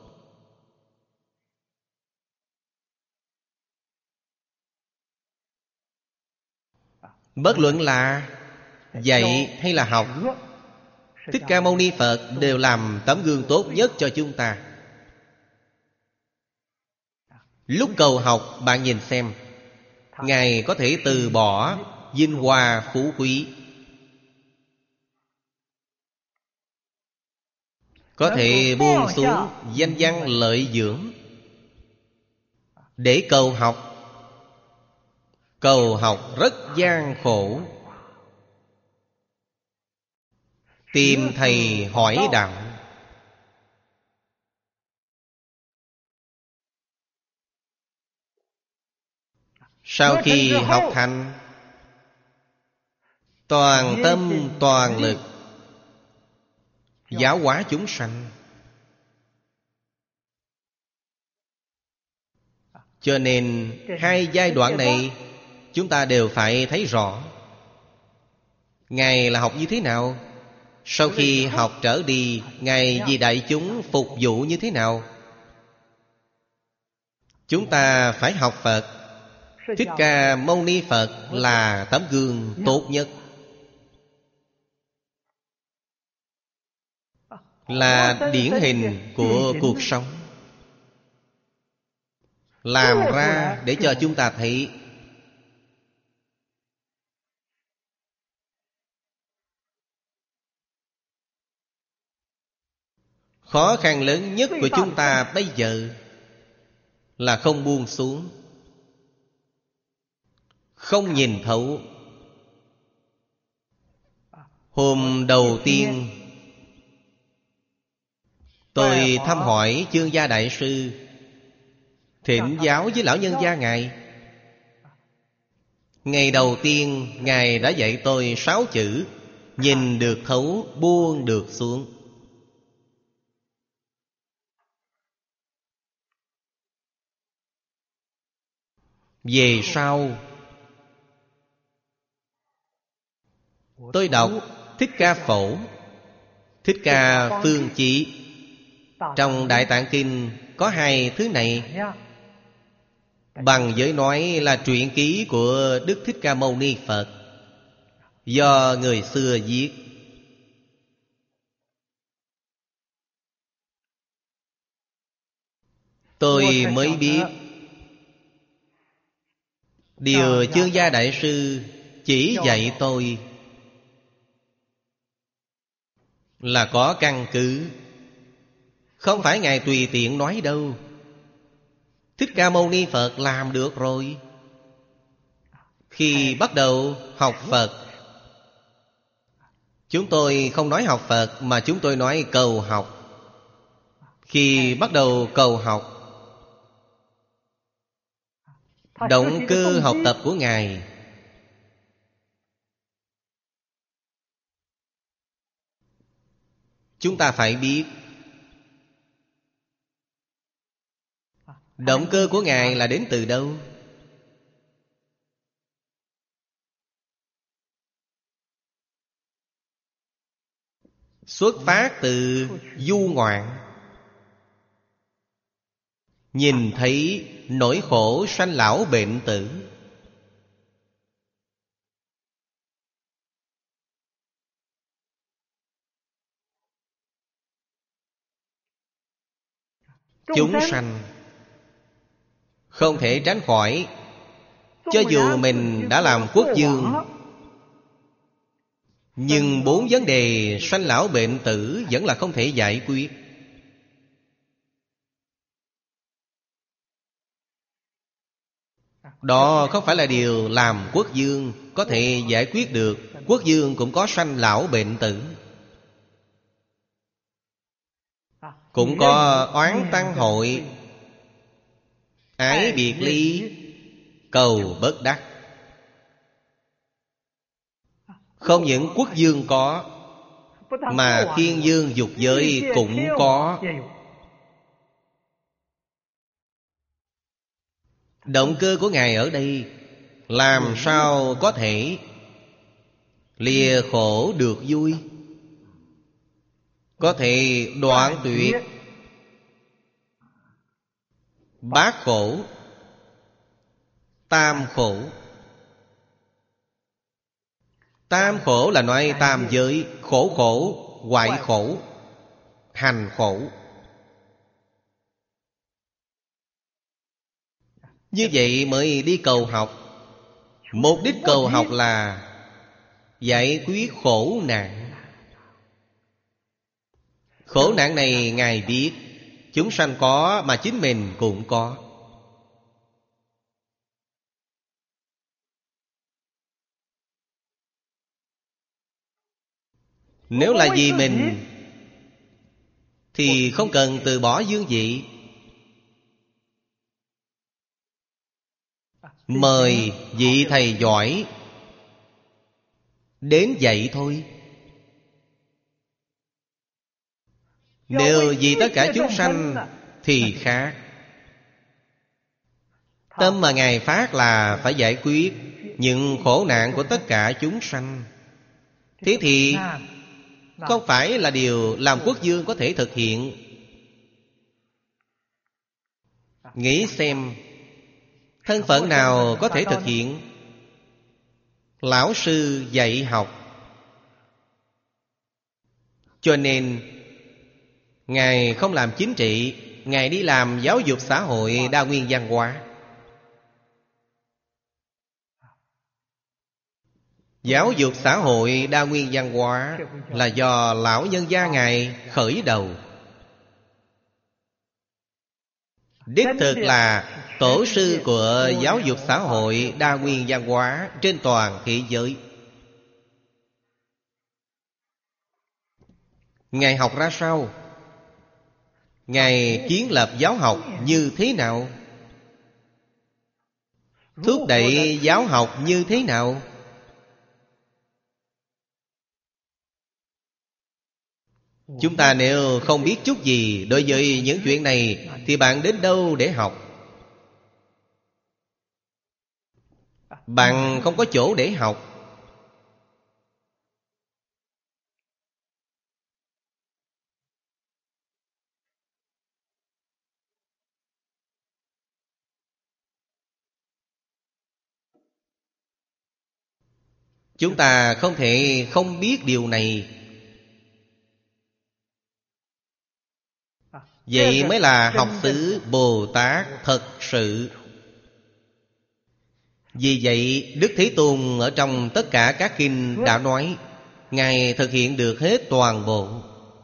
Speaker 1: Bất luận là dạy hay là học, Thích Ca Mâu Ni Phật đều làm tấm gương tốt nhất cho chúng ta. Lúc cầu học, bạn nhìn xem, Ngài có thể từ bỏ vinh hoa phú quý, có thể buông xuống danh văn lợi dưỡng để cầu học. Cầu học rất gian khổ. tìm thầy hỏi đạo. Sau khi học thành, toàn tâm toàn lực giáo hóa chúng sanh. Cho nên hai giai đoạn này chúng ta đều phải thấy rõ. Ngài là học như thế nào? Sau khi học trở đi, Ngài vì đại chúng phục vụ như thế nào? Chúng ta phải học Phật. Thích Ca Mâu Ni Phật là tấm gương tốt nhất, là điển hình của cuộc sống, làm ra để cho chúng ta thấy. Khó khăn lớn nhất của chúng ta bây giờ là không buông xuống, không nhìn thấu. Hôm đầu tiên tôi thăm hỏi Chương Gia Đại Sư, thỉnh giáo với lão nhân gia Ngài. Ngày đầu tiên Ngài đã dạy tôi 6 chữ: nhìn được thấu, buông được xuống. Về sau tôi đọc Thích Ca Phổ, Thích Ca Phương Chí. Trong Đại Tạng Kinh có hai thứ này. Bằng với nói là truyện ký của Đức Thích Ca Mâu Ni Phật, do người xưa viết. Tôi mới biết điều Chương Gia Đại Sư chỉ dạy tôi là có căn cứ, không phải Ngài tùy tiện nói đâu. Thích Ca Mâu Ni Phật làm được rồi. Khi bắt đầu học Phật, chúng tôi không nói học Phật mà chúng tôi nói cầu học. Khi bắt đầu cầu học, động cơ học tập của Ngài chúng ta phải biết. Động cơ của Ngài là đến từ đâu? Xuất phát từ du ngoạn, nhìn thấy nỗi khổ sanh lão bệnh tử. Chúng sanh không thể tránh khỏi. Cho dù mình đã làm quốc vương, nhưng 4 vấn đề sanh lão bệnh tử vẫn là không thể giải quyết. Đó không phải là điều làm quốc vương có thể giải quyết được. Quốc vương cũng có sanh lão bệnh tử, cũng có oán tăng hội, ái biệt ly, cầu bất đắc. Không những quốc vương có, mà thiên vương dục giới cũng có. Động cơ của Ngài ở đây làm sao có thể lìa khổ được vui, có thể đoạn tuyệt bát khổ, tam khổ. Tam khổ là nói tam giới: khổ khổ, hoại khổ, hành khổ. Như vậy mới đi cầu học. Mục đích cầu học là giải quyết khổ nạn. Khổ nạn này Ngài biết, chúng sanh có mà chính mình cũng có. Nếu là vì mình thì không cần từ bỏ dương vị. Mời vị thầy giỏi đến dạy thôi. Nếu vì tất cả chúng sanh thì khác. Tâm mà Ngài phát là phải giải quyết những khổ nạn của tất cả chúng sanh. Thế thì không phải là điều làm quốc vương có thể thực hiện. Nghĩ xem, thân phận nào có thể thực hiện? Lão sư dạy học. Cho nên Ngài không làm chính trị, Ngài đi làm giáo dục xã hội đa nguyên văn hóa. Giáo dục xã hội đa nguyên văn hóa là do lão nhân gia Ngài khởi đầu. Đích thực là tổ sư của giáo dục xã hội đa nguyên văn hóa trên toàn thế giới. Ngài học ra sao? Ngài kiến lập giáo học như thế nào? Thúc đẩy giáo học như thế nào? Chúng ta nếu không biết chút gì đối với những chuyện này thì bạn đến đâu để học? Bạn không có chỗ để học. Chúng ta không thể không biết điều này. Vậy mới là học xứ Bồ Tát thật sự. Vì vậy Đức Thế Tôn ở trong tất cả các kinh đã nói, Ngài thực hiện được hết toàn bộ.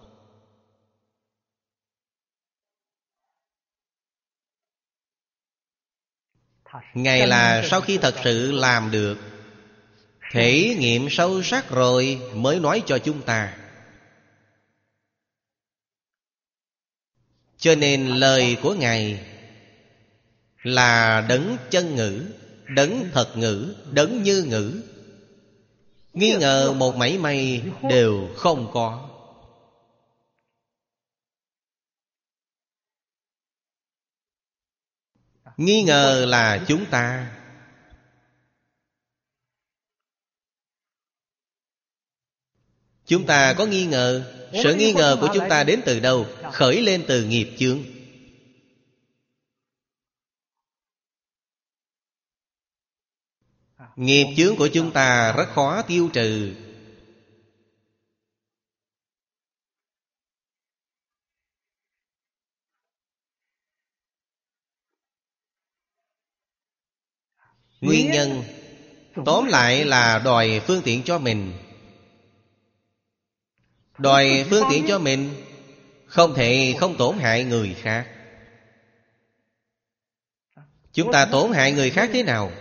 Speaker 1: Ngài là sau khi thật sự làm được, thể nghiệm sâu sắc rồi mới nói cho chúng ta. Cho nên lời của Ngài là đấng chân ngữ, đấng thật ngữ, đấng như ngữ. Nghi ngờ một mảy may đều không có. Nghi ngờ là chúng ta. Chúng ta có nghi ngờ. Sự nghi ngờ của chúng ta đến từ đâu? Khởi lên từ nghiệp chướng. Nghiệp chướng của chúng ta rất khó tiêu trừ. Nguyên nhân tóm lại là đòi phương tiện cho mình. Đòi phương tiện cho mình, không thể không tổn hại người khác. Chúng ta tổn hại người khác thế nào?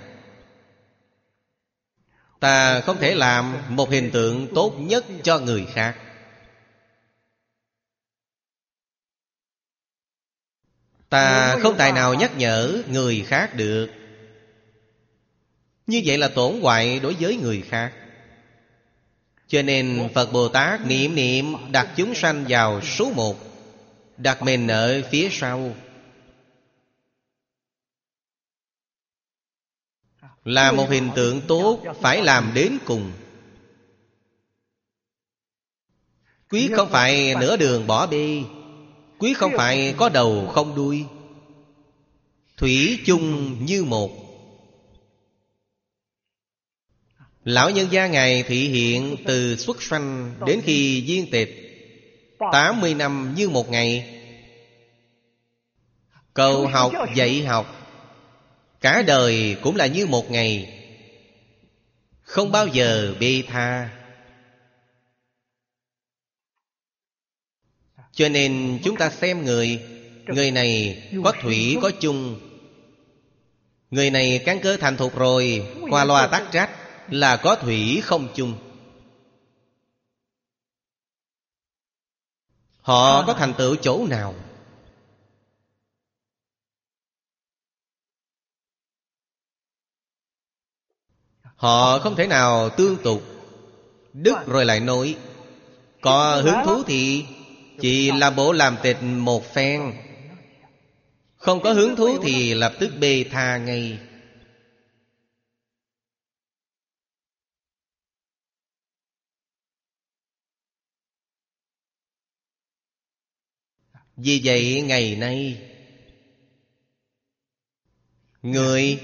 Speaker 1: Ta không thể làm một hình tượng tốt nhất cho người khác. Ta không tài nào nhắc nhở người khác được. Như vậy là tổn hoại đối với người khác. Cho nên Phật Bồ Tát niệm niệm đặt chúng sanh vào số một, đặt mình ở phía sau. Là một hình tượng tốt phải làm đến cùng. Quyết không phải nửa đường bỏ bê, quyết không phải có đầu không đuôi. Thủy chung như một. Lão nhân gia Ngài thị hiện từ xuất sanh đến khi viên tịch 80 năm như một ngày. Cầu học dạy học cả đời cũng là như một ngày, không bao giờ bê tha. Cho nên chúng ta xem người, người này có thủy có chung. Người này căn cơ thành thục rồi, qua loa tắc trách là có thủy không chung. Họ có thành tựu chỗ nào? Họ không thể nào tương tục, đứt rồi lại nối. Có hứng thú thì chỉ làm bộ làm tịch một phen, không có hứng thú thì lập tức bê tha ngay. Vì vậy ngày nay người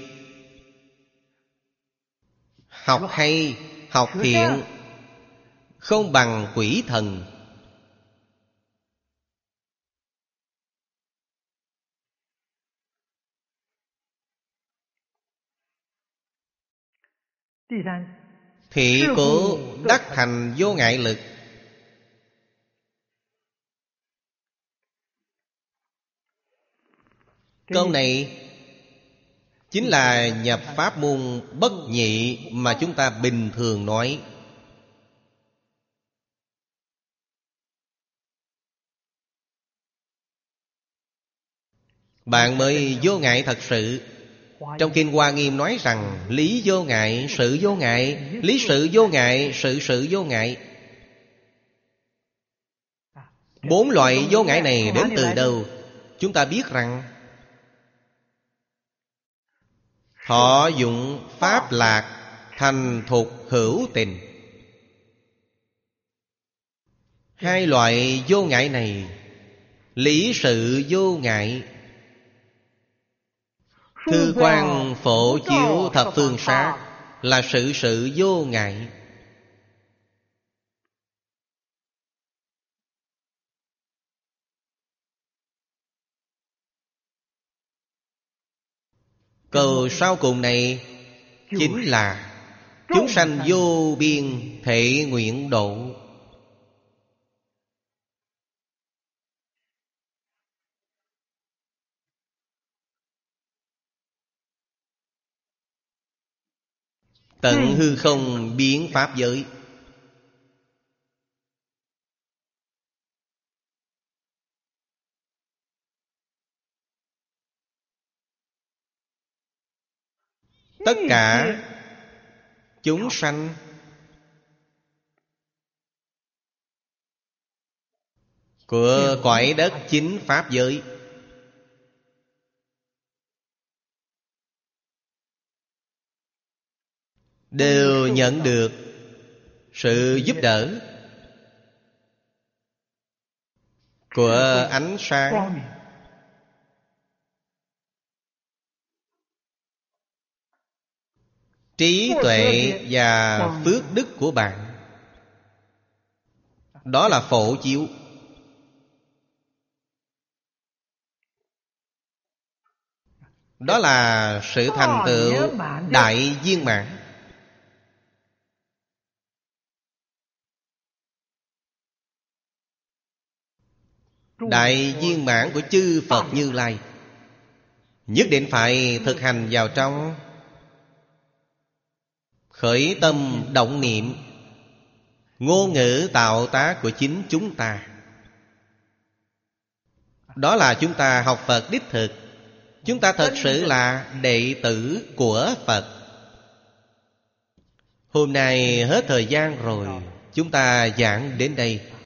Speaker 1: học hay, học thiện không bằng quỷ thần. Thị cố đắc thành vô ngại lực. Câu này chính là nhập pháp môn bất nhị mà chúng ta bình thường nói. Bạn mới vô ngại thật sự. Trong Kinh Hoa Nghiêm nói rằng lý vô ngại, sự vô ngại, lý sự vô ngại, sự vô ngại. 4 loại vô ngại này đến từ đâu? Chúng ta biết rằng họ dụng pháp lạc, thành thục hữu tình. 2 loại vô ngại này, lý sự vô ngại, Thư quan phổ chiếu thập phương sát, là sự vô ngại. Câu sau cùng này chính là chúng sanh vô biên thể nguyện độ. Tận hư không biến pháp giới. Tất cả chúng sanh của cõi đất chính pháp giới đều nhận được sự giúp đỡ của ánh sáng trí tuệ và phước đức của bạn. Đó là phổ chiếu. Đó là sự thành tựu đại viên mãn. Đại viên mãn của chư Phật Như Lai nhất định phải thực hành vào trong khởi tâm động niệm, ngôn ngữ tạo tác của chính chúng ta. Đó là chúng ta học Phật đích thực. Chúng ta thật sự là đệ tử của Phật. Hôm nay hết thời gian rồi, chúng ta giảng đến đây.